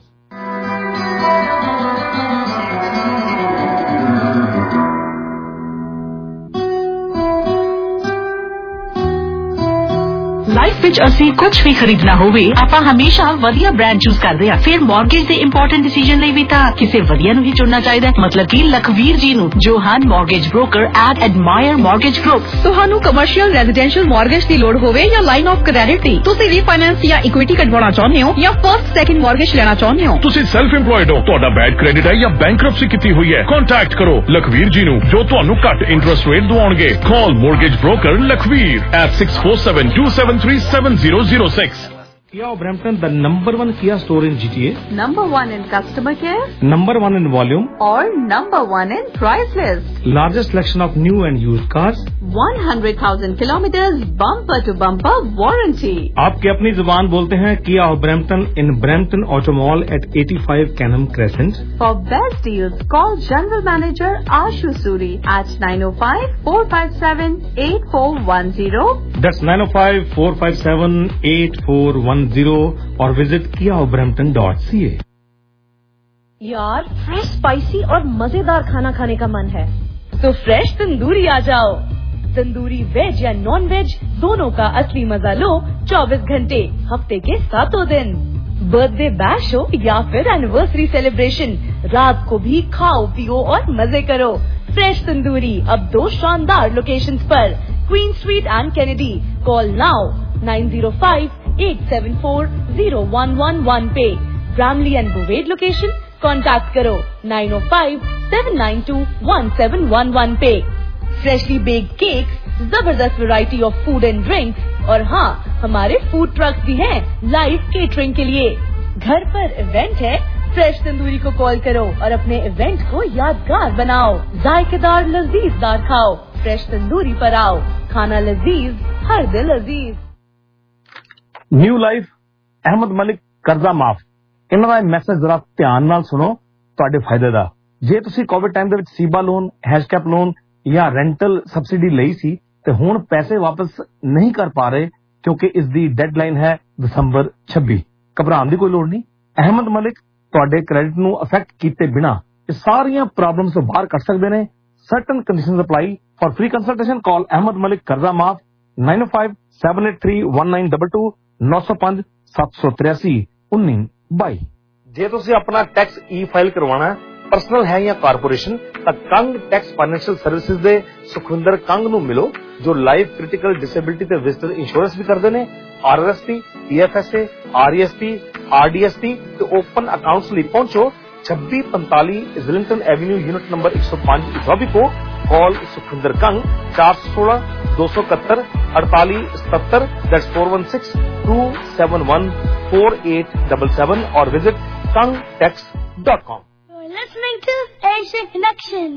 Speaker 11: Life ਵਿੱਚ ਅਸੀਂ ਕੁਝ ਵੀ ਖਰੀਦਣਾ ਹੋਵੇ ਆਪਾਂ ਹਮੇਸ਼ਾ ਵਧੀਆ ਬ੍ਰਾਂਡ ਚੂਜ਼ ਕਰਦੇ ਆ। ਫਿਰ ਮਾਰਗੇਜ ਦੇ ਇੰਪੋਰਟੈਂਟ ਡਿਸੀਜਨ ਲਈ ਵੀ ਤਾਂ ਕਿਸੇ ਵਧੀਆ ਨੂੰ ਹੀ ਚੁਣਨਾ ਚਾਹੀਦਾ ਹੈ। ਮਤਲਬ ਕਿ ਲਖਵੀਰ ਜੀ ਨੂੰ ਜੋ ਹਨ mortgage broker at Admire mortgage group.
Speaker 17: ਤੁਹਾਨੂੰ ਕਮਰਸ਼ੀਅਲ ਰੈਜ਼ੀਡੈਂਸ਼ੀਅਲ ਮਾਰਗੇਜ ਦੀ ਲੋੜ ਹੋਵੇ ਜਾਂ ਲਾਈਨ ਆਫ ਕ੍ਰੈਡਿਟ ਦੀ, ਤੁਸੀਂ ਰੀਫਾਈਨੈਂਸ ਜਾਂ ਇਕੁਇਟੀ ਕਢਵਾਉਣਾ ਚਾਹੁੰਦੇ ਹੋ ਜਾਂ ਫਰਸਟ ਸੈਕਿੰਡ ਮਾਰਗੇਜ ਲੈਣਾ ਚਾਹੁੰਦੇ ਹੋ, ਤੁਸੀਂ ਸੈਲਫ ਇੰਪਲੋਇਡ ਹੋ, ਤੁਹਾਡਾ ਬੈਡ ਕ੍ਰੈਡਿਟ ਹੈ ਜਾਂ ਬੈਂਕਰਪਸੀ ਕੀਤੀ ਹੋਈ ਹੈ, ਕੰਟੈਕਟ ਕਰੋ ਲਖਵੀਰ ਜੀ ਨੂੰ ਜੋ ਤੁਹਾਨੂੰ ਘੱਟ ਇੰਟਰਸਟ ਰੇਟ ਦਵਾਉਣਗੇ। Call mortgage broker Lakhvir at 647-273-7006।
Speaker 3: Kia Brampton, the number 1 Kia store in GTA.
Speaker 12: Number 1 in customer care.
Speaker 3: Number 1 in volume.
Speaker 12: Or number 1 in price list.
Speaker 3: Largest selection of new and used cars.
Speaker 12: 100,000 kilometers bumper to bumper warranty.
Speaker 3: आपकी अपनी जुबान बोलते हैं Kia Brampton in Brampton Auto Mall at 85 Canham Crescent.
Speaker 12: For best deals, call General Manager Ashu Suri at 905-457-8410.
Speaker 3: That's 905-457-8410 और visit kiabrampton.ca।
Speaker 17: यार fresh spicy और मजेदार खाना खाने का मन है तो फ्रेश तंदूरी आ जाओ। तंदूरी वेज या नॉन वेज दोनों का असली मजा लो 24 घंटे हफ्ते के 7 दिन। बर्थडे बैश हो या फिर एनिवर्सरी सेलिब्रेशन, रात को भी खाओ पियो और मजे करो। फ्रेश तंदूरी अब 2 शानदार लोकेशंस पर, Queen street and Kennedy. Call now 905-874-0111 पे। Bramalea and Bovaird location contact करो 905-792-1711 पे। फ्रेशली बेक्ड केक्स, जबरदस्त variety of food and drinks और हाँ हमारे फूड ट्रक्स भी हैं लाइव केटरिंग के लिए। घर पर इवेंट है, फ्रेश तंदूरी को कॉल करो और अपने इवेंट को यादगार बनाओ। जायकेदार लजीजदार खाओ, फ्रेश तंदूरी पर आओ, खाना लजीज हर दिल अजीज।
Speaker 3: New life Ahmed Malik Karza Maaf. ਇਹਨਾਂ ਦਾ ਮੈਸੇਜ ਜ਼ਰਾ ਧਿਆਨ ਨਾਲ ਸੁਣੋ ਤੁਹਾਡੇ ਫਾਇਦੇ ਦਾ। ਜੇ ਤੁਸੀਂ ਕੋਵਿਡ ਟਾਈਮ ਦੇ ਵਿੱਚ ਸੀਬਾ ਲੋਨ, ਹੈਸ਼ਕੈਪ ਲੋਨ ਜਾਂ ਰੈਂਟਲ ਸਬਸਿਡੀ ਲਈ ਸੀ ਤੇ ਹੁਣ ਪੈਸੇ ਵਾਪਸ ਨਹੀਂ ਕਰ ਪਾ ਰਹੇ ਕਿਉਂਕਿ ਇਸ ਦੀ ਡੈਡਲਾਈਨ ਹੈ ਦਸੰਬਰ 26। ਘਬਰਾਉਣ ਦੀ ਕੋਈ ਲੋੜ ਨਹੀਂ। ਅਹਿਮਦ ਮਲਿਕ ਤੁਹਾਡੇ ਕ੍ਰੈਡਿਟ ਨੂੰ ਅਫੈਕਟ ਕੀਤੇ ਬਿਨਾ ਇਹ ਸਾਰੀਆਂ ਪ੍ਰੋਬਲਮਸ ਤੋਂ ਬਾਹਰ ਕੱਢ ਸਕਦੇ ਨੇ। Certain conditions apply. For free consultation call Ahmed Malik Karza Maaf 905-783-1922 905-783-1922। ਜੇ ਤੁਸੀਂ ਆਪਣਾ ਟੈਕਸ ਈ ਫਾਈਲ ਕਰਵਾਉਣਾ ਹੈ, ਪਰਸਨਲ ਹੈ ਜਾਂ ਕਾਰਪੋਰੇਸ਼ਨ, ਤਾਂ ਕੰਗ ਟੈਕਸ ਫਾਈਨੈਂਸ਼ੀਅਲ ਸਰਵਿਸਿਜ਼ ਦੇ ਸੁਖਵਿੰਦਰ ਕੰਗ ਨੂੰ ਮਿਲੋ ਜੋ ਲਾਈਫ ਕ੍ਰਿਟੀਕਲ ਡਿਸੇਬਿਲਿਟੀ ਤੇ ਵਿਜ਼ਟਰ ਇੰਸ਼ੋਰੈਂਸ ਵੀ ਕਰਦੇ ਨੇ। ਆਰਐਸਪੀ, ਈਐਫਐਸਏ, ਆਰਈਐਸਪੀ, ਆਰਡੀਐਸਪੀ ਤੇ ਓਪਨ ਅਕਾਊਂਟਸ ਲਈ ਪਹੁੰਚੋ 2645 ਇਜ਼ਲਿੰਗਟਨ ਐਵੇन्यू यूनिट नंबर 105 इथोपी को। कॉल सुखविंदर कंग 416-271-4877 that's 416-271-4877 और visit kangtax.com।
Speaker 18: You're listening to Asian Connection.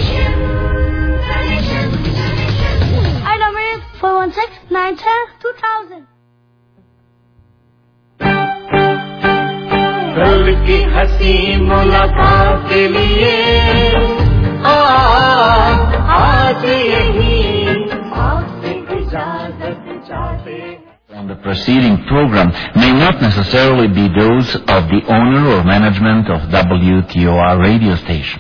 Speaker 18: Our number is 416-910-2000.
Speaker 14: कल की हंसी मुलाकात के लिए आज यही आपसे इजाजत चाहते।
Speaker 19: On the preceding program may not necessarily be those of the owner or management of WTOR radio station.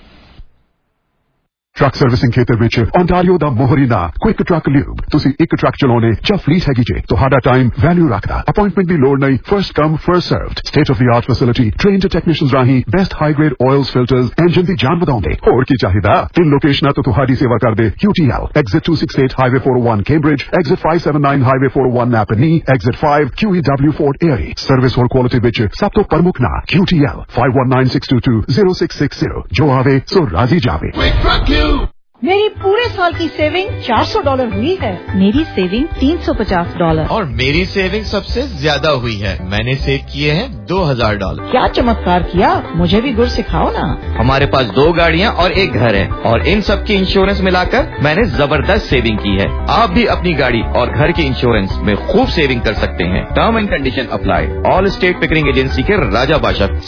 Speaker 20: Truck servicing खेतर विच ओंटारियो दा मोहरीना क्विक ट्रक ल्यूब। तुसी एक ट्रक चलाने ਜਾਂ ਫਲੀਟ ਹੈਗੀ ਜੇ ਤੁਹਾਡਾ ਟਾਈਮ ਵੈਲਿਊ ਰੱਖਦਾ। ਅਪਾਇੰਟਮੈਂਟ ਦੀ ਲੋੜ ਨਹੀਂ, first come first served. State of the art facility, trained technicians ਰਾਹੀਂ best high grade oils filters, engine ਦੀ ਜਾਨ ਵਧਾਉਂਦੇ। ਹੋਰ ਕੀ ਚਾਹੀਦਾ? 3 ਲੋਕੇਸ਼ਨਾਂ ਤੋਂ ਤੁਹਾਡੀ ਸੇਵਾ ਕਰਦੇ QTL, exit 268 highway 401 Cambridge, exit 579 highway 401 Napanee, exit 5 QEW Fort Erie। Service ਹੋਰ ਕੁਆਲਿਟੀ ਵਿੱਚ ਸਭ ਤੋਂ ਪ੍ਰਮੁੱਖ ਨਾਂ QTL 5196220660। ਜੋ ਆਵੇ ਸੋ ਰਾਜ਼ੀ ਜਾਵੇ।
Speaker 11: मेरी पूरे साल की सेविंग $400 हुई है। मेरी सेविंग $350।
Speaker 21: और मेरी सेविंग सबसे ज्यादा हुई है। मैंने सेव किए हैं $2000।
Speaker 11: क्या चमत्कार किया, मुझे भी गुर सिखाओ ना।
Speaker 21: हमारे पास 2 गाड़ियाँ और 1 घर है और इन सब की इंश्योरेंस मिलाकर मैंने जबरदस्त सेविंग की है। आप भी अपनी गाड़ी और घर के इंश्योरेंस में खूब सेविंग कर सकते हैं। Term and condition apply. Allstate Pickering agency के राजा बादशाह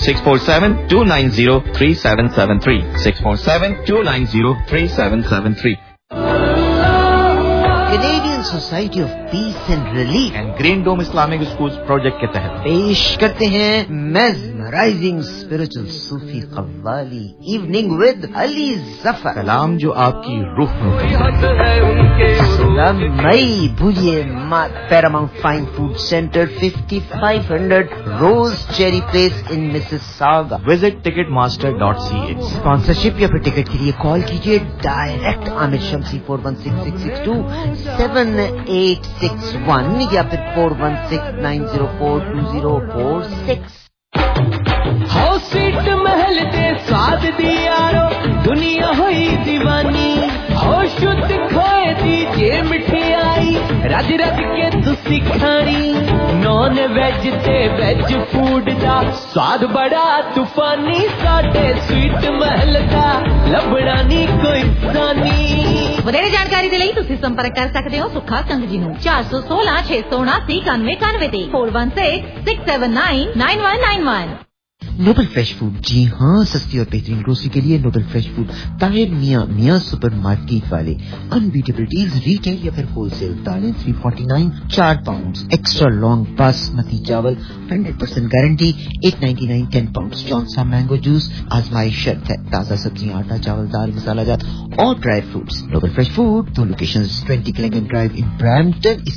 Speaker 21: 647-290-3773 647-290-3773।
Speaker 22: Canadian Society of Peace and Relief
Speaker 21: and green dome Islamic school project के तहत
Speaker 22: पेश करते हैं mesmerising spiritual Sufi qawwali evening with Ali Zafar.
Speaker 21: कलाम जो आपकी रूह में
Speaker 22: मई भूलिए मत। Paramount fine food centre 5500 Rose Cherry place in Mississauga.
Speaker 21: Visit ticketmaster.ca।
Speaker 22: Sponsorship या फिर टिकट के लिए कॉल कीजिए डायरेक्ट आमिर शम्सी 4166627861 या फिर 4169042046।
Speaker 14: हो सीट महल दे स्वाद दी यारो दुनिया हुई दीवानी। हो शुद्ध खोए दी जे मिठाई रज रज के तुसी खानी। नॉन वेज ते वेज फूड दा स्वाद बड़ा तूफानी। साडे स्वीट महल दा लबड़ा नी कोई सानी।
Speaker 2: ਵਧੇਰੇ ਜਾਣਕਾਰੀ ਦੇ ਲਈ ਤੁਸੀਂ ਸੰਪਰਕ ਕਰ ਸਕਦੇ ਹੋ ਸੁੱਖਾ ਕੰਗ ਜੀ ਨੂੰ 416 679 9191 ਤੇ 4166799191।
Speaker 22: नोबल फ्रेश फूड, जी हाँ, सस्ती और बेहतरीन ग्रोसरी के लिए Nobel fresh food Tahir Miyan supermarket वाले। अनबीटेबल डील्स रिटेल या फिर होलसेल। दालें 349 4 पाउंड। एक्स्ट्रा लॉन्ग बासमती चावल 100% गारंटी 899 10 पाउंड। जौन सा मैंगो जूस आजमाइश शर्त है। ताज़ा सब्जियां, आटा, चावल, दाल, मसाला जात और dry fruits. Noble fresh food 2 locations 20 Killingham Drive in Brampton,